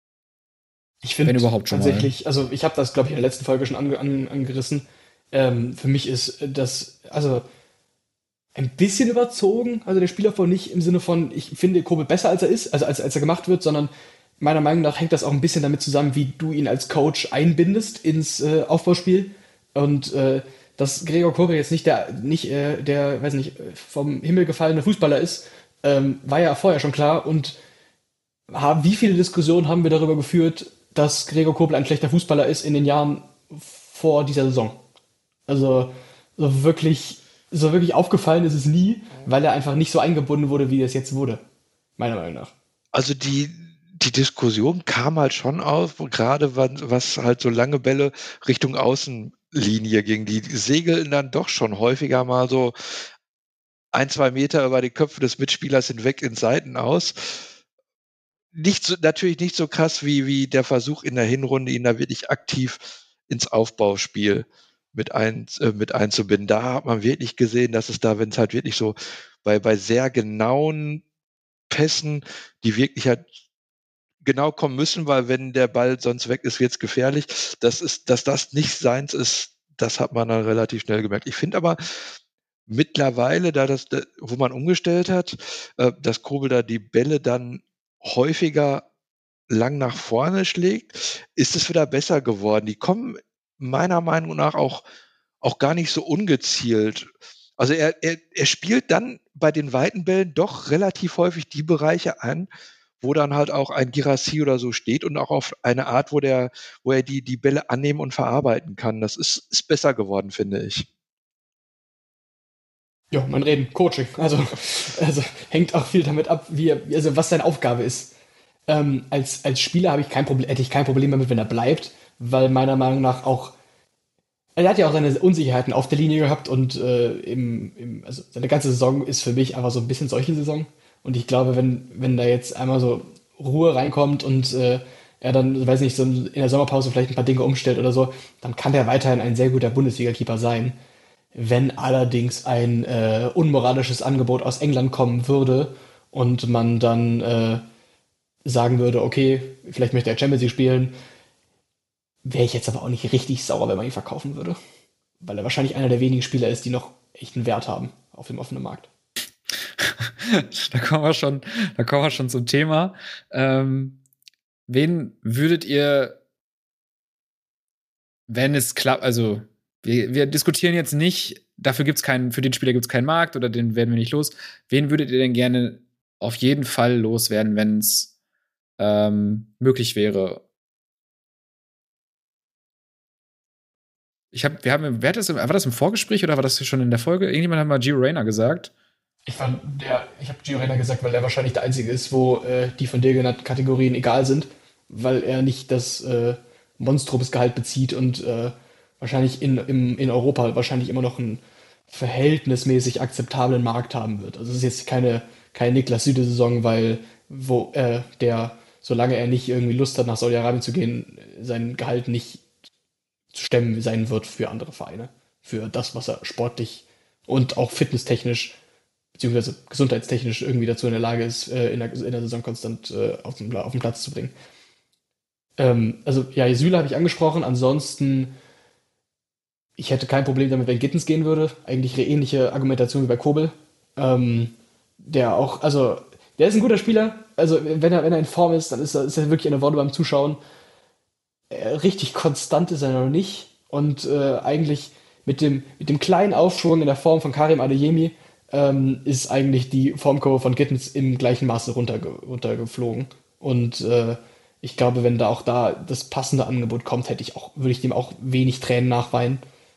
Ich finde Wenn überhaupt schon tatsächlich, also ich habe das, glaube ich, in der letzten Folge schon angerissen. Für mich ist das, also ein bisschen überzogen, also der Spielaufbau nicht im Sinne von, ich finde Kobel besser als er ist, also als er gemacht wird, sondern meiner Meinung nach hängt das auch ein bisschen damit zusammen, wie du ihn als Coach einbindest ins Aufbauspiel. Und dass Gregor Kobel jetzt nicht der, weiß nicht, vom Himmel gefallene Fußballer ist, war ja vorher schon klar. Und wie viele Diskussionen haben wir darüber geführt, dass Gregor Kobel ein schlechter Fußballer ist in den Jahren vor dieser Saison? Also so wirklich aufgefallen ist es nie, weil er einfach nicht so eingebunden wurde, wie es jetzt wurde. Meiner Meinung nach. Also die Diskussion kam halt schon auf, gerade was halt so lange Bälle Richtung Außenlinie ging. Die segeln dann doch schon häufiger mal so 1-2 Meter über die Köpfe des Mitspielers hinweg in Seiten aus. Natürlich nicht so krass wie der Versuch in der Hinrunde, ihn da wirklich aktiv ins Aufbauspiel mit einzubinden. Da hat man wirklich gesehen, dass es da, wenn es halt wirklich so bei sehr genauen Pässen, die wirklich halt genau kommen müssen, weil wenn der Ball sonst weg ist, wird es gefährlich. Dass das nicht seins ist, das hat man dann relativ schnell gemerkt. Ich finde aber mittlerweile, wo man umgestellt hat, dass Kobel da die Bälle dann häufiger lang nach vorne schlägt, ist es wieder besser geworden. Die kommen meiner Meinung nach auch gar nicht so ungezielt. Also er spielt dann bei den weiten Bällen doch relativ häufig die Bereiche an, wo dann halt auch ein Girassi oder so steht und auch auf eine Art, wo er die Bälle annehmen und verarbeiten kann. Das ist besser geworden, finde ich. Ja, man reden, Coaching. Also hängt auch viel damit ab, was seine Aufgabe ist. Als Spieler hätte ich kein Problem damit, wenn er bleibt, weil meiner Meinung nach auch er hat ja auch seine Unsicherheiten auf der Linie gehabt und also seine ganze Saison ist für mich einfach so ein bisschen solche Saison. Und ich glaube, wenn da jetzt einmal so Ruhe reinkommt und er dann, weiß nicht, so in der Sommerpause vielleicht ein paar Dinge umstellt oder so, dann kann der weiterhin ein sehr guter Bundesliga-Keeper sein. Wenn allerdings ein unmoralisches Angebot aus England kommen würde und man dann sagen würde, okay, vielleicht möchte er Champions League spielen, wäre ich jetzt aber auch nicht richtig sauer, wenn man ihn verkaufen würde. Weil er wahrscheinlich einer der wenigen Spieler ist, die noch echten Wert haben auf dem offenen Markt. Da kommen wir schon zum Thema. Wen würdet ihr, wenn es klappt, also wir diskutieren jetzt nicht, für den Spieler gibt es keinen Markt oder den werden wir nicht los. Wen würdet ihr denn gerne auf jeden Fall loswerden, wenn es möglich wäre? War das im Vorgespräch oder war das schon in der Folge? Irgendjemand hat mal Gio Reyna gesagt. Ich habe Gio Reyna gesagt, weil er wahrscheinlich der Einzige ist, wo die von dir genannten Kategorien egal sind, weil er nicht das Monstrumsgehalt bezieht und wahrscheinlich in Europa wahrscheinlich immer noch einen verhältnismäßig akzeptablen Markt haben wird. Also es ist jetzt keine Niklas Süde-Saison, weil der, solange er nicht irgendwie Lust hat, nach Saudi-Arabien zu gehen, sein Gehalt nicht zu stemmen sein wird für andere Vereine. Für das, was er sportlich und auch fitnesstechnisch beziehungsweise gesundheitstechnisch irgendwie dazu in der Lage ist, in der Saison konstant auf den Platz zu bringen. Also ja, Süle habe ich angesprochen. Ansonsten, ich hätte kein Problem damit, wenn Gittens gehen würde. Eigentlich eine ähnliche Argumentation wie bei Kobel. Der ist ein guter Spieler. Also wenn er in Form ist, dann ist er wirklich eine Worte beim Zuschauen. Richtig konstant ist er noch nicht. Und eigentlich mit dem kleinen Aufschwung in der Form von Karim Adeyemi ist eigentlich die Formkurve von Gittens im gleichen Maße runtergeflogen. Und ich glaube, wenn da das passende Angebot kommt, würde ich dem auch wenig Tränen nachweinen.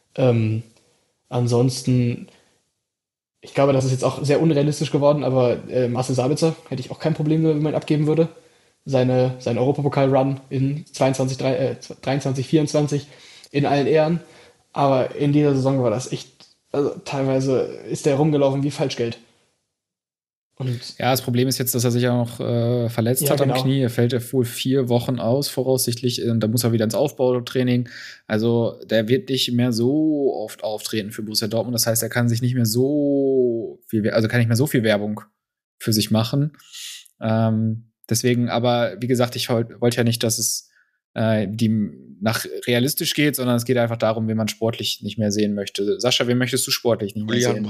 Ansonsten, ich glaube, das ist jetzt auch sehr unrealistisch geworden, aber Marcel Sabitzer hätte ich auch kein Problem, wenn man ihn abgeben würde. Sein Europapokal-Run in 23, 24 in allen Ehren. Aber in dieser Saison war das echt, also teilweise ist der rumgelaufen wie Falschgeld. Und ja, das Problem ist jetzt, dass er sich auch noch verletzt hat am Knie. Er fällt ja wohl 4 Wochen aus, voraussichtlich. Und da muss er wieder ins Aufbautraining. Also, der wird nicht mehr so oft auftreten für Borussia Dortmund. Das heißt, er kann sich nicht mehr so viel Werbung für sich machen. Deswegen, aber wie gesagt, ich wollte ja nicht, dass es nach realistisch geht, sondern es geht einfach darum, wen man sportlich nicht mehr sehen möchte. Sascha, wen möchtest du sportlich nicht mehr sehen?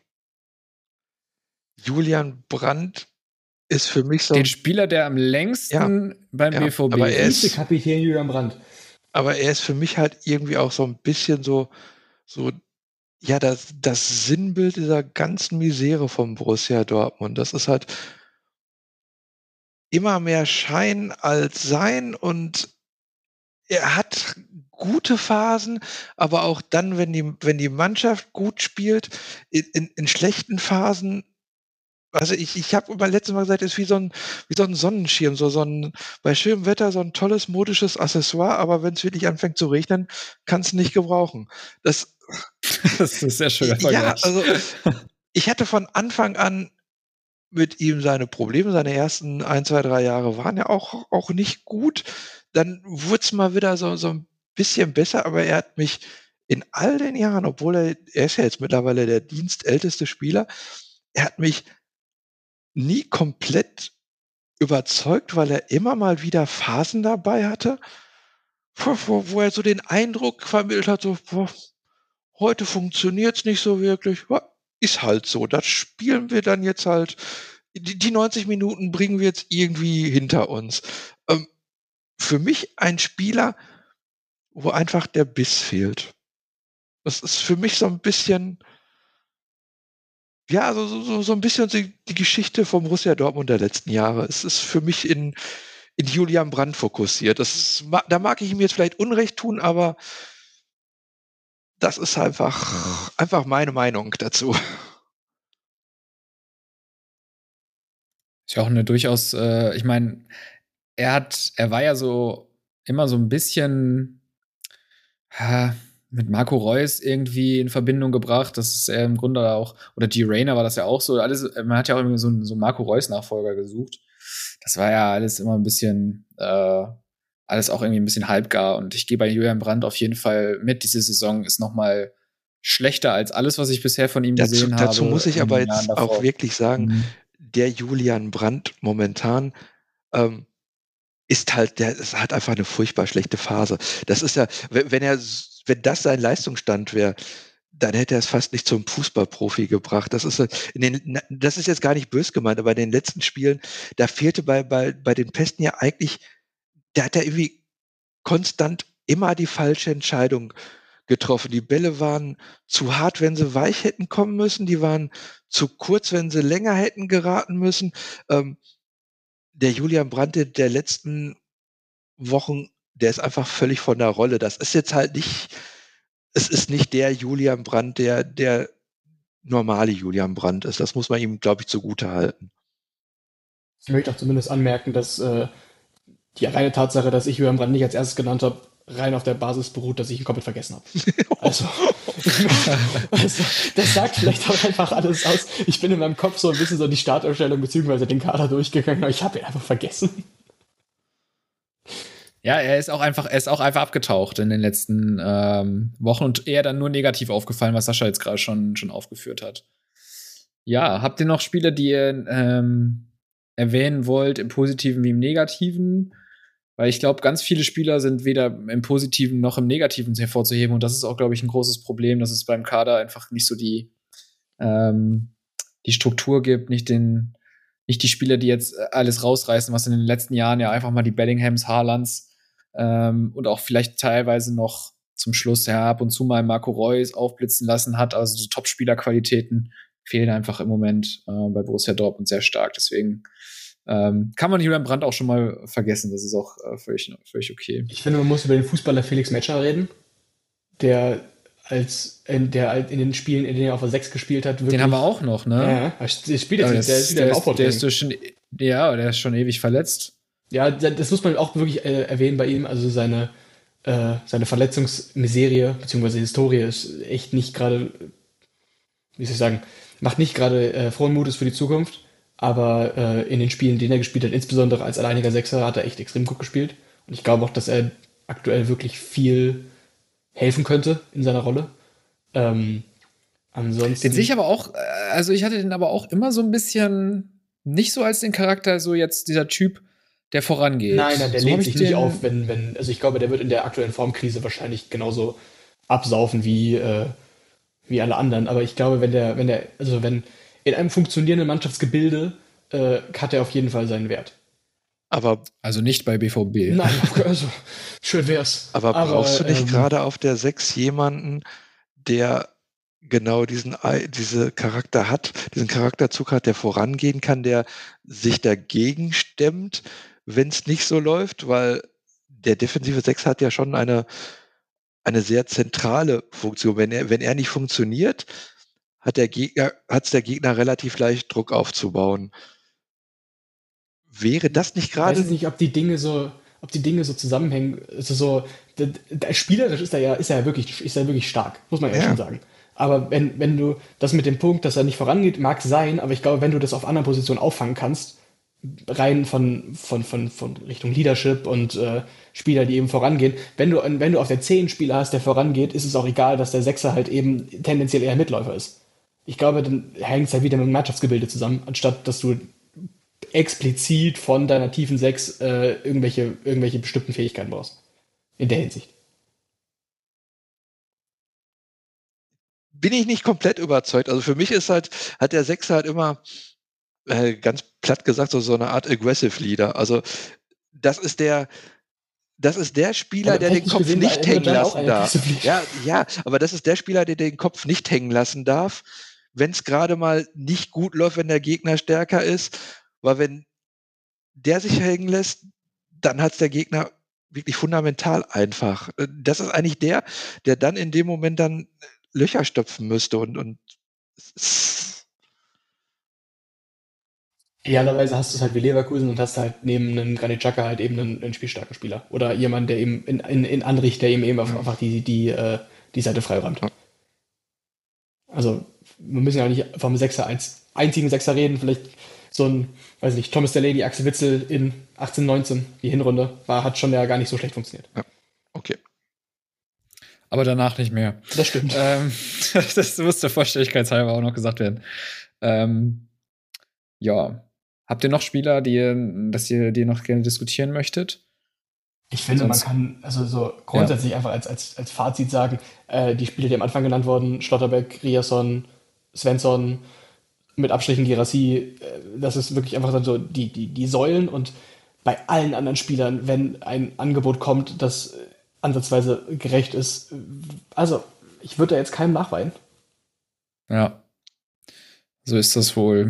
Julian Brandt ist für mich so den Spieler, der am längsten beim BVB aber ist. Vizekapitän Julian Brandt. Aber er ist für mich halt irgendwie auch so ein bisschen so ja, das Sinnbild dieser ganzen Misere vom Borussia Dortmund. Das ist halt immer mehr Schein als Sein und er hat gute Phasen, aber auch dann, wenn die Mannschaft gut spielt, in schlechten Phasen. Also ich habe beim letzten Mal gesagt, es ist wie so ein Sonnenschirm, bei schönem Wetter so ein tolles modisches Accessoire, aber wenn es wirklich anfängt zu regnen, kannst du nicht gebrauchen. Das ist ein sehr schöner Vergleich. Ja, also ich hatte von Anfang an mit ihm seine Probleme. Seine ersten 1, 2, 3 Jahre waren ja auch nicht gut. Dann wurde es mal wieder so ein bisschen besser, aber er hat mich in all den Jahren, obwohl er ist ja jetzt mittlerweile der dienstälteste Spieler, er hat mich nie komplett überzeugt, weil er immer mal wieder Phasen dabei hatte, wo er so den Eindruck vermittelt hat, so, heute funktioniert's nicht so wirklich. Ist halt so. Das spielen wir dann jetzt halt. Die 90 Minuten bringen wir jetzt irgendwie hinter uns. Für mich ein Spieler, wo einfach der Biss fehlt. Das ist für mich so ein bisschen, ja, so ein bisschen die Geschichte vom Borussia Dortmund der letzten Jahre. Es ist für mich in Julian Brandt fokussiert. Da mag ich ihm jetzt vielleicht Unrecht tun, aber das ist einfach meine Meinung dazu. Ist ja auch eine durchaus, ich meine, er war ja so immer so ein bisschen mit Marco Reus irgendwie in Verbindung gebracht. Das ist er im Grunde auch, oder Gio Reyna war das ja auch so. Man hat ja auch irgendwie so einen Marco Reus-Nachfolger gesucht. Das war ja alles immer ein bisschen, alles auch irgendwie ein bisschen halbgar. Und ich gehe bei Julian Brandt auf jeden Fall mit. Diese Saison ist noch mal schlechter als alles, was ich bisher von ihm gesehen habe. Dazu muss ich aber jetzt auch wirklich sagen, der Julian Brandt momentan ist halt, es hat einfach eine furchtbar schlechte Phase. Das ist ja, wenn das sein Leistungsstand wäre, dann hätte er es fast nicht zum Fußballprofi gebracht. Das ist jetzt gar nicht böse gemeint, aber in den letzten Spielen, da fehlte bei den Pässen ja eigentlich, da hat er irgendwie konstant immer die falsche Entscheidung getroffen. Die Bälle waren zu hart, wenn sie weich hätten kommen müssen. Die waren zu kurz, wenn sie länger hätten geraten müssen. Der Julian Brandt der letzten Wochen, der ist einfach völlig von der Rolle. Das ist jetzt halt nicht, es ist nicht der Julian Brandt, der normale Julian Brandt ist. Das muss man ihm, glaube ich, zugute halten. Ich möchte auch zumindest anmerken, dass die reine Tatsache, dass ich Julian Brandt nicht als erstes genannt habe, rein auf der Basis beruht, dass ich ihn komplett vergessen habe. Also, das sagt vielleicht auch einfach alles aus. Ich bin in meinem Kopf so ein bisschen so die Startaufstellung bzw. den Kader durchgegangen, aber ich habe ihn einfach vergessen. Ja, er ist auch einfach abgetaucht in den letzten Wochen und eher dann nur negativ aufgefallen, was Sascha jetzt gerade schon aufgeführt hat. Ja, habt ihr noch Spiele, die ihr erwähnen wollt, im Positiven wie im Negativen? Weil ich glaube, ganz viele Spieler sind weder im Positiven noch im Negativen hervorzuheben. Und das ist auch, glaube ich, ein großes Problem, dass es beim Kader einfach nicht so die Struktur gibt, nicht die Spieler, die jetzt alles rausreißen, was in den letzten Jahren ja einfach mal die Bellinghams, Haalands und auch vielleicht teilweise noch zum Schluss ab und zu mal Marco Reus aufblitzen lassen hat. Also die Top-Spielerqualitäten fehlen einfach im Moment bei Borussia Dortmund sehr stark. Deswegen kann man Julian Brandt auch schon mal vergessen. Das ist auch völlig okay. Ich finde, man muss über den Fußballer Felix Metscher reden, der in den Spielen, in denen er auf der 6 gespielt hat, wirklich. Den haben wir auch noch, ne? Ja, der spielt jetzt der ist schon ewig verletzt. Ja, das muss man auch wirklich erwähnen bei ihm. Also seine Verletzungsmiserie bzw. Historie ist echt nicht gerade, wie soll ich sagen, macht nicht gerade frohen Mutes für die Zukunft. Aber in den Spielen, in denen er gespielt hat, insbesondere als alleiniger Sechser, hat er echt extrem gut gespielt. Und ich glaube auch, dass er aktuell wirklich viel helfen könnte in seiner Rolle. Ansonsten. Den sehe ich aber auch, also ich hatte den aber auch immer so ein bisschen nicht so als den Charakter, so jetzt dieser Typ, der vorangeht. Nein, der so lehnt sich nicht auf, also ich glaube, der wird in der aktuellen Formkrise wahrscheinlich genauso absaufen wie alle anderen. Aber ich glaube, wenn in einem funktionierenden Mannschaftsgebilde hat er auf jeden Fall seinen Wert. Also nicht bei BVB. Nein, also schön wär's. Aber brauchst du nicht gerade auf der 6 jemanden, der genau diese Charakter hat, diesen Charakterzug hat, der vorangehen kann, der sich dagegen stemmt, wenn es nicht so läuft? Weil der defensive 6 hat ja schon eine sehr zentrale Funktion. Wenn er nicht funktioniert, hat der Gegner relativ leicht Druck aufzubauen. Wäre das nicht gerade? Ich weiß nicht, ob die Dinge so zusammenhängen. Also spielerisch ist er ja wirklich stark, muss man ja schon sagen. Aber wenn du das mit dem Punkt, dass er nicht vorangeht, mag sein, aber ich glaube, wenn du das auf anderen Positionen auffangen kannst, rein von Richtung Leadership und Spieler, die eben vorangehen, wenn du auf der 10 Spieler hast, der vorangeht, ist es auch egal, dass der Sechser halt eben tendenziell eher Mitläufer ist. Ich glaube, dann hängt es halt wieder mit dem Mannschaftsgebilde zusammen, anstatt dass du explizit von deiner tiefen 6 irgendwelche bestimmten Fähigkeiten brauchst. In der Hinsicht. Bin ich nicht komplett überzeugt. Also für mich ist hat der Sechser halt immer, ganz platt gesagt, so eine Art Aggressive Leader. Also das ist der Spieler, aber der den Kopf nicht hängen lassen darf. Ja, aber das ist der Spieler, der den Kopf nicht hängen lassen darf, wenn es gerade mal nicht gut läuft, wenn der Gegner stärker ist. Weil wenn der sich hängen lässt, dann hat es der Gegner wirklich fundamental einfach. Das ist eigentlich der dann in dem Moment dann Löcher stopfen müsste und idealerweise hast du es halt wie Leverkusen und hast halt neben einem Granit Xhaka halt eben einen spielstarken Spieler. Oder jemanden, der eben in Anricht, der eben einfach die Seite freiräumt. Also, wir müssen ja auch nicht vom einzigen Sechser reden, vielleicht so ein, weiß nicht, Thomas Delaney, Axel Witsel in 18, 19, die Hinrunde, hat schon ja gar nicht so schlecht funktioniert. Ja, okay. Aber danach nicht mehr. Das stimmt. Das muss der Vollständigkeitshalber auch noch gesagt werden. Ja. Habt ihr noch Spieler, die ihr noch gerne diskutieren möchtet? Ich finde, man kann also so grundsätzlich einfach als Fazit sagen, die Spieler, die am Anfang genannt wurden, Schlotterbeck, Riasson, Svensson, mit Abstrichen Guirassy, das ist wirklich einfach dann so die Säulen, und bei allen anderen Spielern, wenn ein Angebot kommt, das ansatzweise gerecht ist. Also, ich würde da jetzt keinem nachweinen. Ja, so ist das wohl.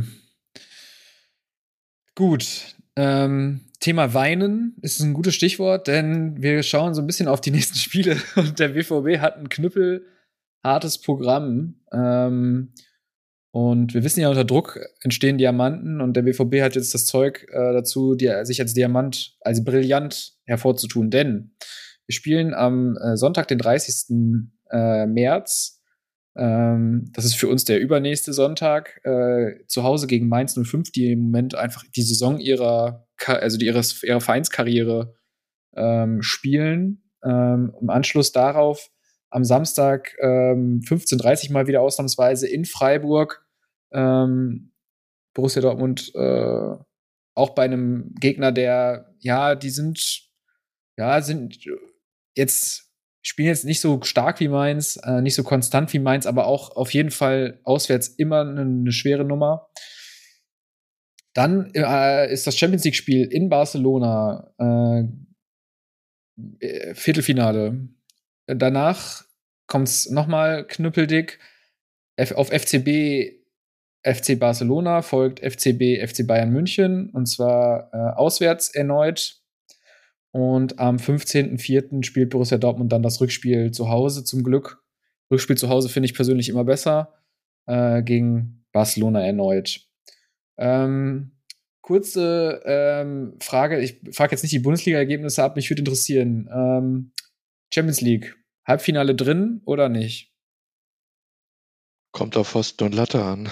Gut, Thema Weinen ist ein gutes Stichwort, denn wir schauen so ein bisschen auf die nächsten Spiele und der BVB hat ein knüppelhartes Programm. Und wir wissen ja, unter Druck entstehen Diamanten und der BVB hat jetzt das Zeug dazu, sich als Diamant, als brillant hervorzutun. Denn wir spielen am Sonntag, den 30. März. Das ist für uns der übernächste Sonntag. Zu Hause gegen Mainz 05, die im Moment einfach die Saison ihrer Vereinskarriere spielen. Im Anschluss darauf am Samstag 15:30 mal wieder ausnahmsweise in Freiburg. Borussia Dortmund auch bei einem Gegner, spielen jetzt nicht so stark wie Mainz, nicht so konstant wie Mainz, aber auch auf jeden Fall auswärts immer eine schwere Nummer. Dann ist das Champions-League-Spiel in Barcelona, Viertelfinale. Danach kommt es nochmal knüppeldick. Auf FC Barcelona folgt FC Bayern München, und zwar auswärts erneut. Und am 15.04. spielt Borussia Dortmund dann das Rückspiel zu Hause, zum Glück. Rückspiel zu Hause finde ich persönlich immer besser, gegen Barcelona erneut. Kurze Frage, ich frage jetzt nicht die Bundesliga-Ergebnisse ab, mich würde interessieren. Champions League, Halbfinale drin oder nicht? Kommt auf Pfosten und Latte an.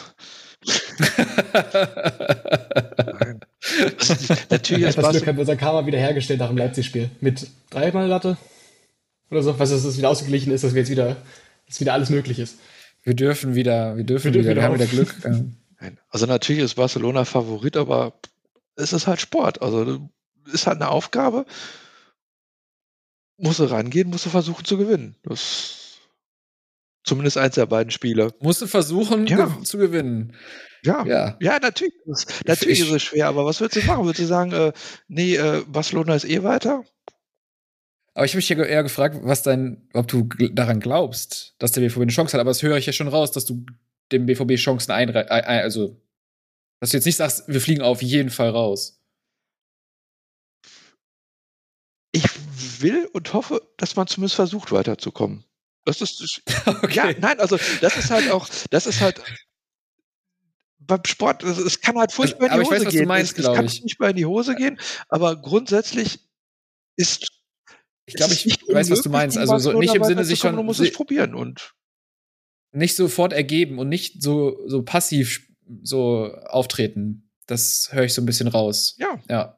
Nein. Natürlich ist Das Glück hat unser Karma wieder hergestellt nach dem Leipzig-Spiel. Mit 3-mal Latte oder so, was es wieder ausgeglichen ist, dass wieder alles möglich ist. Wir dürfen wieder, wir haben wieder Glück. Also natürlich ist Barcelona Favorit, aber es ist halt Sport. Also ist halt eine Aufgabe. Musst du rangehen, musst du versuchen zu gewinnen. Das zumindest eins der beiden Spiele. Musst du versuchen zu gewinnen. Ja, natürlich. Natürlich ist es schwer, aber was würdest du machen? Würdest du sagen, Barcelona ist weiter? Aber ich habe mich ja eher gefragt, ob du daran glaubst, dass der BVB eine Chance hat. Aber das höre ich ja schon raus, dass du dem BVB Chancen also, dass du jetzt nicht sagst, wir fliegen auf jeden Fall raus. Ich will und hoffe, dass man zumindest versucht, weiterzukommen. Das ist okay. Ja, nein, also das ist halt beim Sport, es kann halt furchtbar in die Hose gehen. Was du meinst, es kann furchtbar in die Hose gehen, aber grundsätzlich ist ich glaube, ich weiß, was du meinst. Also nicht im Sinne sich schon, du musst es probieren und nicht sofort ergeben und nicht so passiv so auftreten. Das höre ich so ein bisschen raus. Ja.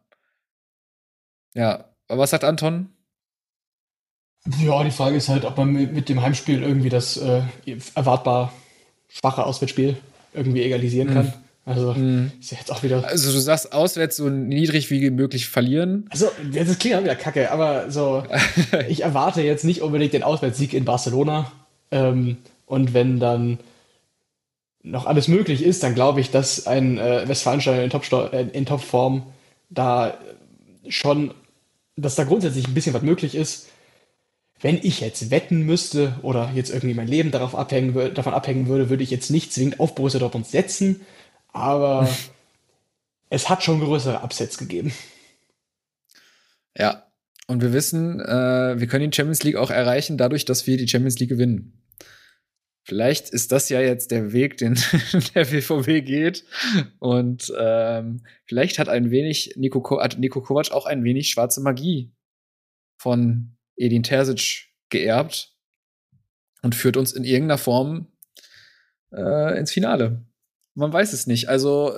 Aber was sagt Anton? Ja, die Frage ist halt, ob man mit dem Heimspiel irgendwie das erwartbar schwache Auswärtsspiel irgendwie egalisieren kann. Also, ist ja jetzt auch wieder. Also, du sagst auswärts so niedrig wie möglich verlieren. Also, das klingt auch wieder kacke, aber so, ich erwarte jetzt nicht unbedingt den Auswärtssieg in Barcelona. Und wenn dann noch alles möglich ist, dann glaube ich, dass ein Westfalenstein in Topform da schon, dass da grundsätzlich ein bisschen was möglich ist. Wenn ich jetzt wetten müsste oder jetzt irgendwie mein Leben davon abhängen würde, würde ich jetzt nicht zwingend auf Borussia Dortmund setzen. Aber es hat schon größere Upsets gegeben. Ja, und wir wissen, wir können die Champions League auch erreichen, dadurch, dass wir die Champions League gewinnen. Vielleicht ist das ja jetzt der Weg, den der BVB geht. Und vielleicht hat Nico Kovac auch ein wenig schwarze Magie von Edin Terzic geerbt und führt uns in irgendeiner Form ins Finale. Man weiß es nicht. Also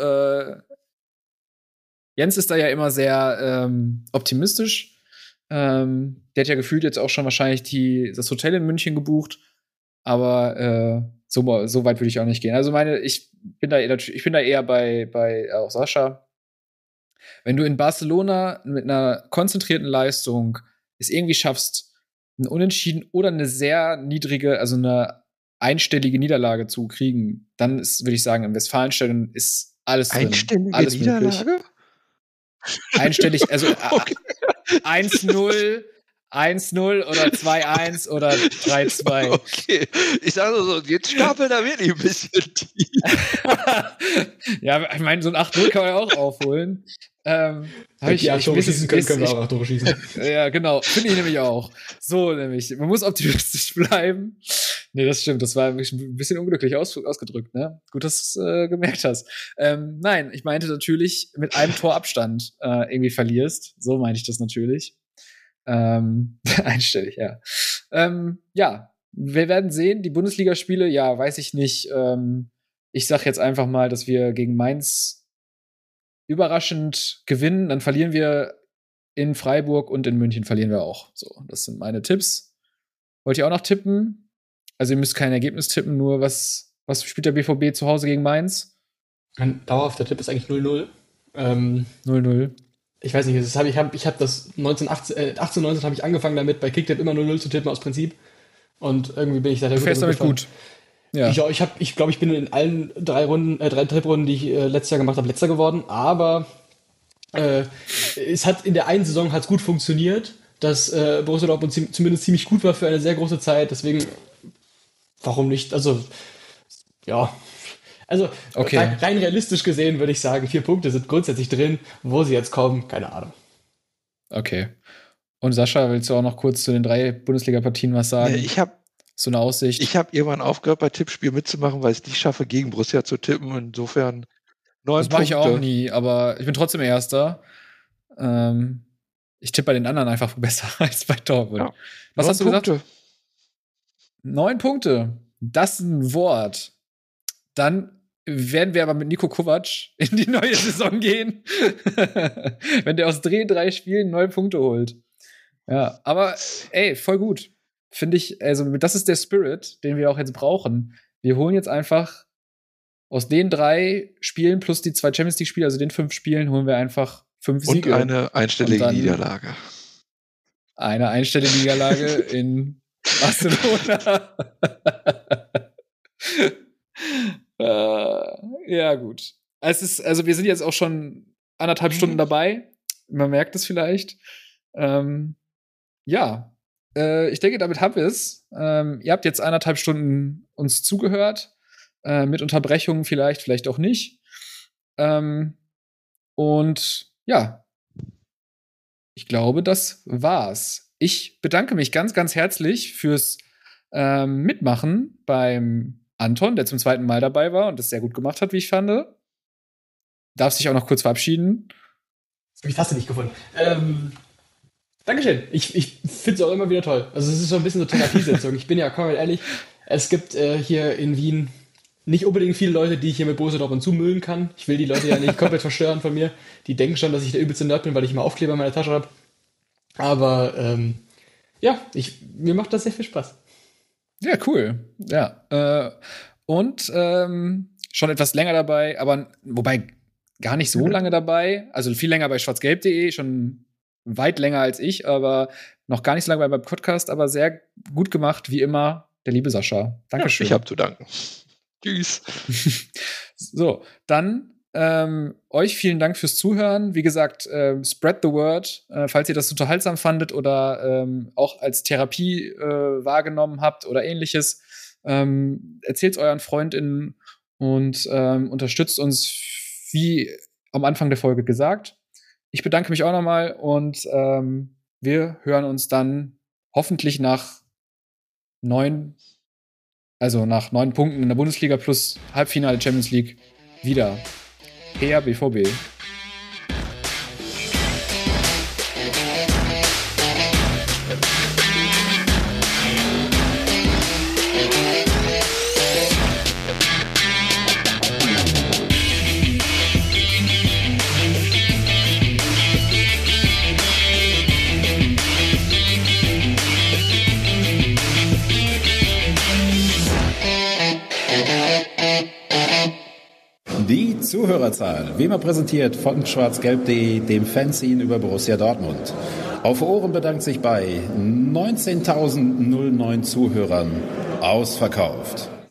Jens ist da ja immer sehr optimistisch. Der hat ja gefühlt jetzt auch schon wahrscheinlich das Hotel in München gebucht. Aber so weit würde ich auch nicht gehen. Also ich bin da eher bei auch Sascha. Wenn du in Barcelona mit einer konzentrierten Leistung es irgendwie schaffst, einen Unentschieden oder eine sehr niedrige, also eine einstellige Niederlage zu kriegen, dann würde ich sagen, im Westfalenstadion ist alles drin. Einstellige alles Niederlage? Möglich. Einstellig, also okay. 1-0, 1-0 oder 2-1 oder 3-2. Okay, ich sage so, jetzt stapeln da wirklich ein bisschen tief. Ja, ich meine, so ein 8-0 kann man ja auch aufholen. Wenn die 8 Tore schießen können, können wir auch 8 Tore schießen. Ja, genau. Finde ich nämlich auch. So nämlich. Man muss optimistisch bleiben. Nee, das stimmt. Das war ein bisschen unglücklich ausgedrückt, ne? Gut, dass du es gemerkt hast. Nein, ich meinte natürlich, mit einem Torabstand irgendwie verlierst. So meinte ich das natürlich. Einstellig, ja. Ja, wir werden sehen. Die Bundesligaspiele, ja, weiß ich nicht. Ich sag jetzt einfach mal, dass wir gegen Mainz überraschend gewinnen, dann verlieren wir in Freiburg und in München verlieren wir auch. So, das sind meine Tipps. Wollt ihr auch noch tippen? Also ihr müsst kein Ergebnis tippen, nur was spielt der BVB zu Hause gegen Mainz? Ein dauerhafter Tipp ist eigentlich 0-0. 0-0. Ich weiß nicht, ich habe das 18, 19 habe ich angefangen damit, bei Kicktipp immer 0-0 zu tippen aus Prinzip. Und irgendwie bin ich seit der Du fährst damit gut. Ja. Ich glaube, ich bin in allen drei Tipprunden, die ich letztes Jahr gemacht habe, letzter geworden. Aber es hat in der einen Saison hat's gut funktioniert, dass Borussia Dortmund zumindest ziemlich gut war für eine sehr große Zeit. Deswegen, warum nicht? Also, ja. Also, okay. rein realistisch gesehen würde ich sagen, 4 Punkte sind grundsätzlich drin. Wo sie jetzt kommen, keine Ahnung. Okay. Und Sascha, willst du auch noch kurz zu den 3 Bundesliga-Partien was sagen? Ich habe so eine Aussicht. Ich habe irgendwann aufgehört, bei Tippspiel mitzumachen, weil ich es nicht schaffe, gegen Borussia zu tippen. Insofern 9 Punkte. Das mache ich auch nie, aber ich bin trotzdem Erster. Ich tippe bei den anderen einfach besser als bei Dortmund. Ja. Was hast du gesagt? 9 Punkte. Das ist ein Wort. Dann werden wir aber mit Niko Kovac in die neue Saison gehen. Wenn der aus 3 Spielen 9 Punkte holt. Ja, aber ey, voll gut. Finde ich, also das ist der Spirit, den wir auch jetzt brauchen. Wir holen jetzt einfach aus den 3 Spielen plus die 2 Champions League-Spiele, also den 5 Spielen, holen wir einfach 5 Siege. Und eine einstellige Niederlage. Eine einstellige Niederlage in Barcelona. Ja, gut. Also wir sind jetzt auch schon 1,5 Stunden dabei. Man merkt es vielleicht. Ja. Ich denke, damit haben wir es. Ihr habt jetzt 1,5 Stunden uns zugehört. Mit Unterbrechungen vielleicht auch nicht. Und ja, ich glaube, das war's. Ich bedanke mich ganz, ganz herzlich fürs Mitmachen beim Anton, der zum 2. Mal dabei war und das sehr gut gemacht hat, wie ich fand. Darf sich auch noch kurz verabschieden. Das habe ich fast nicht gefunden. Dankeschön. Ich finde es auch immer wieder toll. Also es ist so ein bisschen so Therapiesitzung. Ich bin ja komplett ehrlich, es gibt hier in Wien nicht unbedingt viele Leute, die ich hier mit Borussia Dortmund zumüllen kann. Ich will die Leute ja nicht komplett verstören von mir. Die denken schon, dass ich der übelste Nerd bin, weil ich immer Aufkleber in meiner Tasche habe. Aber ja, mir macht das sehr viel Spaß. Ja, cool. Ja. Und schon etwas länger dabei, aber wobei gar nicht so lange dabei. Also viel länger bei schwarzgelb.de, schon weit länger als ich, aber noch gar nicht so lange beim Podcast, aber sehr gut gemacht, wie immer, der liebe Sascha. Dankeschön. Ja, ich habe zu danken. Tschüss. So, dann euch vielen Dank fürs Zuhören. Wie gesagt, spread the word, falls ihr das unterhaltsam fandet oder auch als Therapie wahrgenommen habt oder ähnliches. Erzählt es euren FreundInnen und unterstützt uns, wie am Anfang der Folge gesagt. Ich bedanke mich auch nochmal und wir hören uns dann hoffentlich nach 9 Punkten in der Bundesliga plus Halbfinale Champions League wieder. Her BVB. Die Zuhörerzahl, wie immer präsentiert von schwarzgelb.de, dem Fanzine über Borussia Dortmund. Auf Ohren bedankt sich bei 19.009 Zuhörern ausverkauft.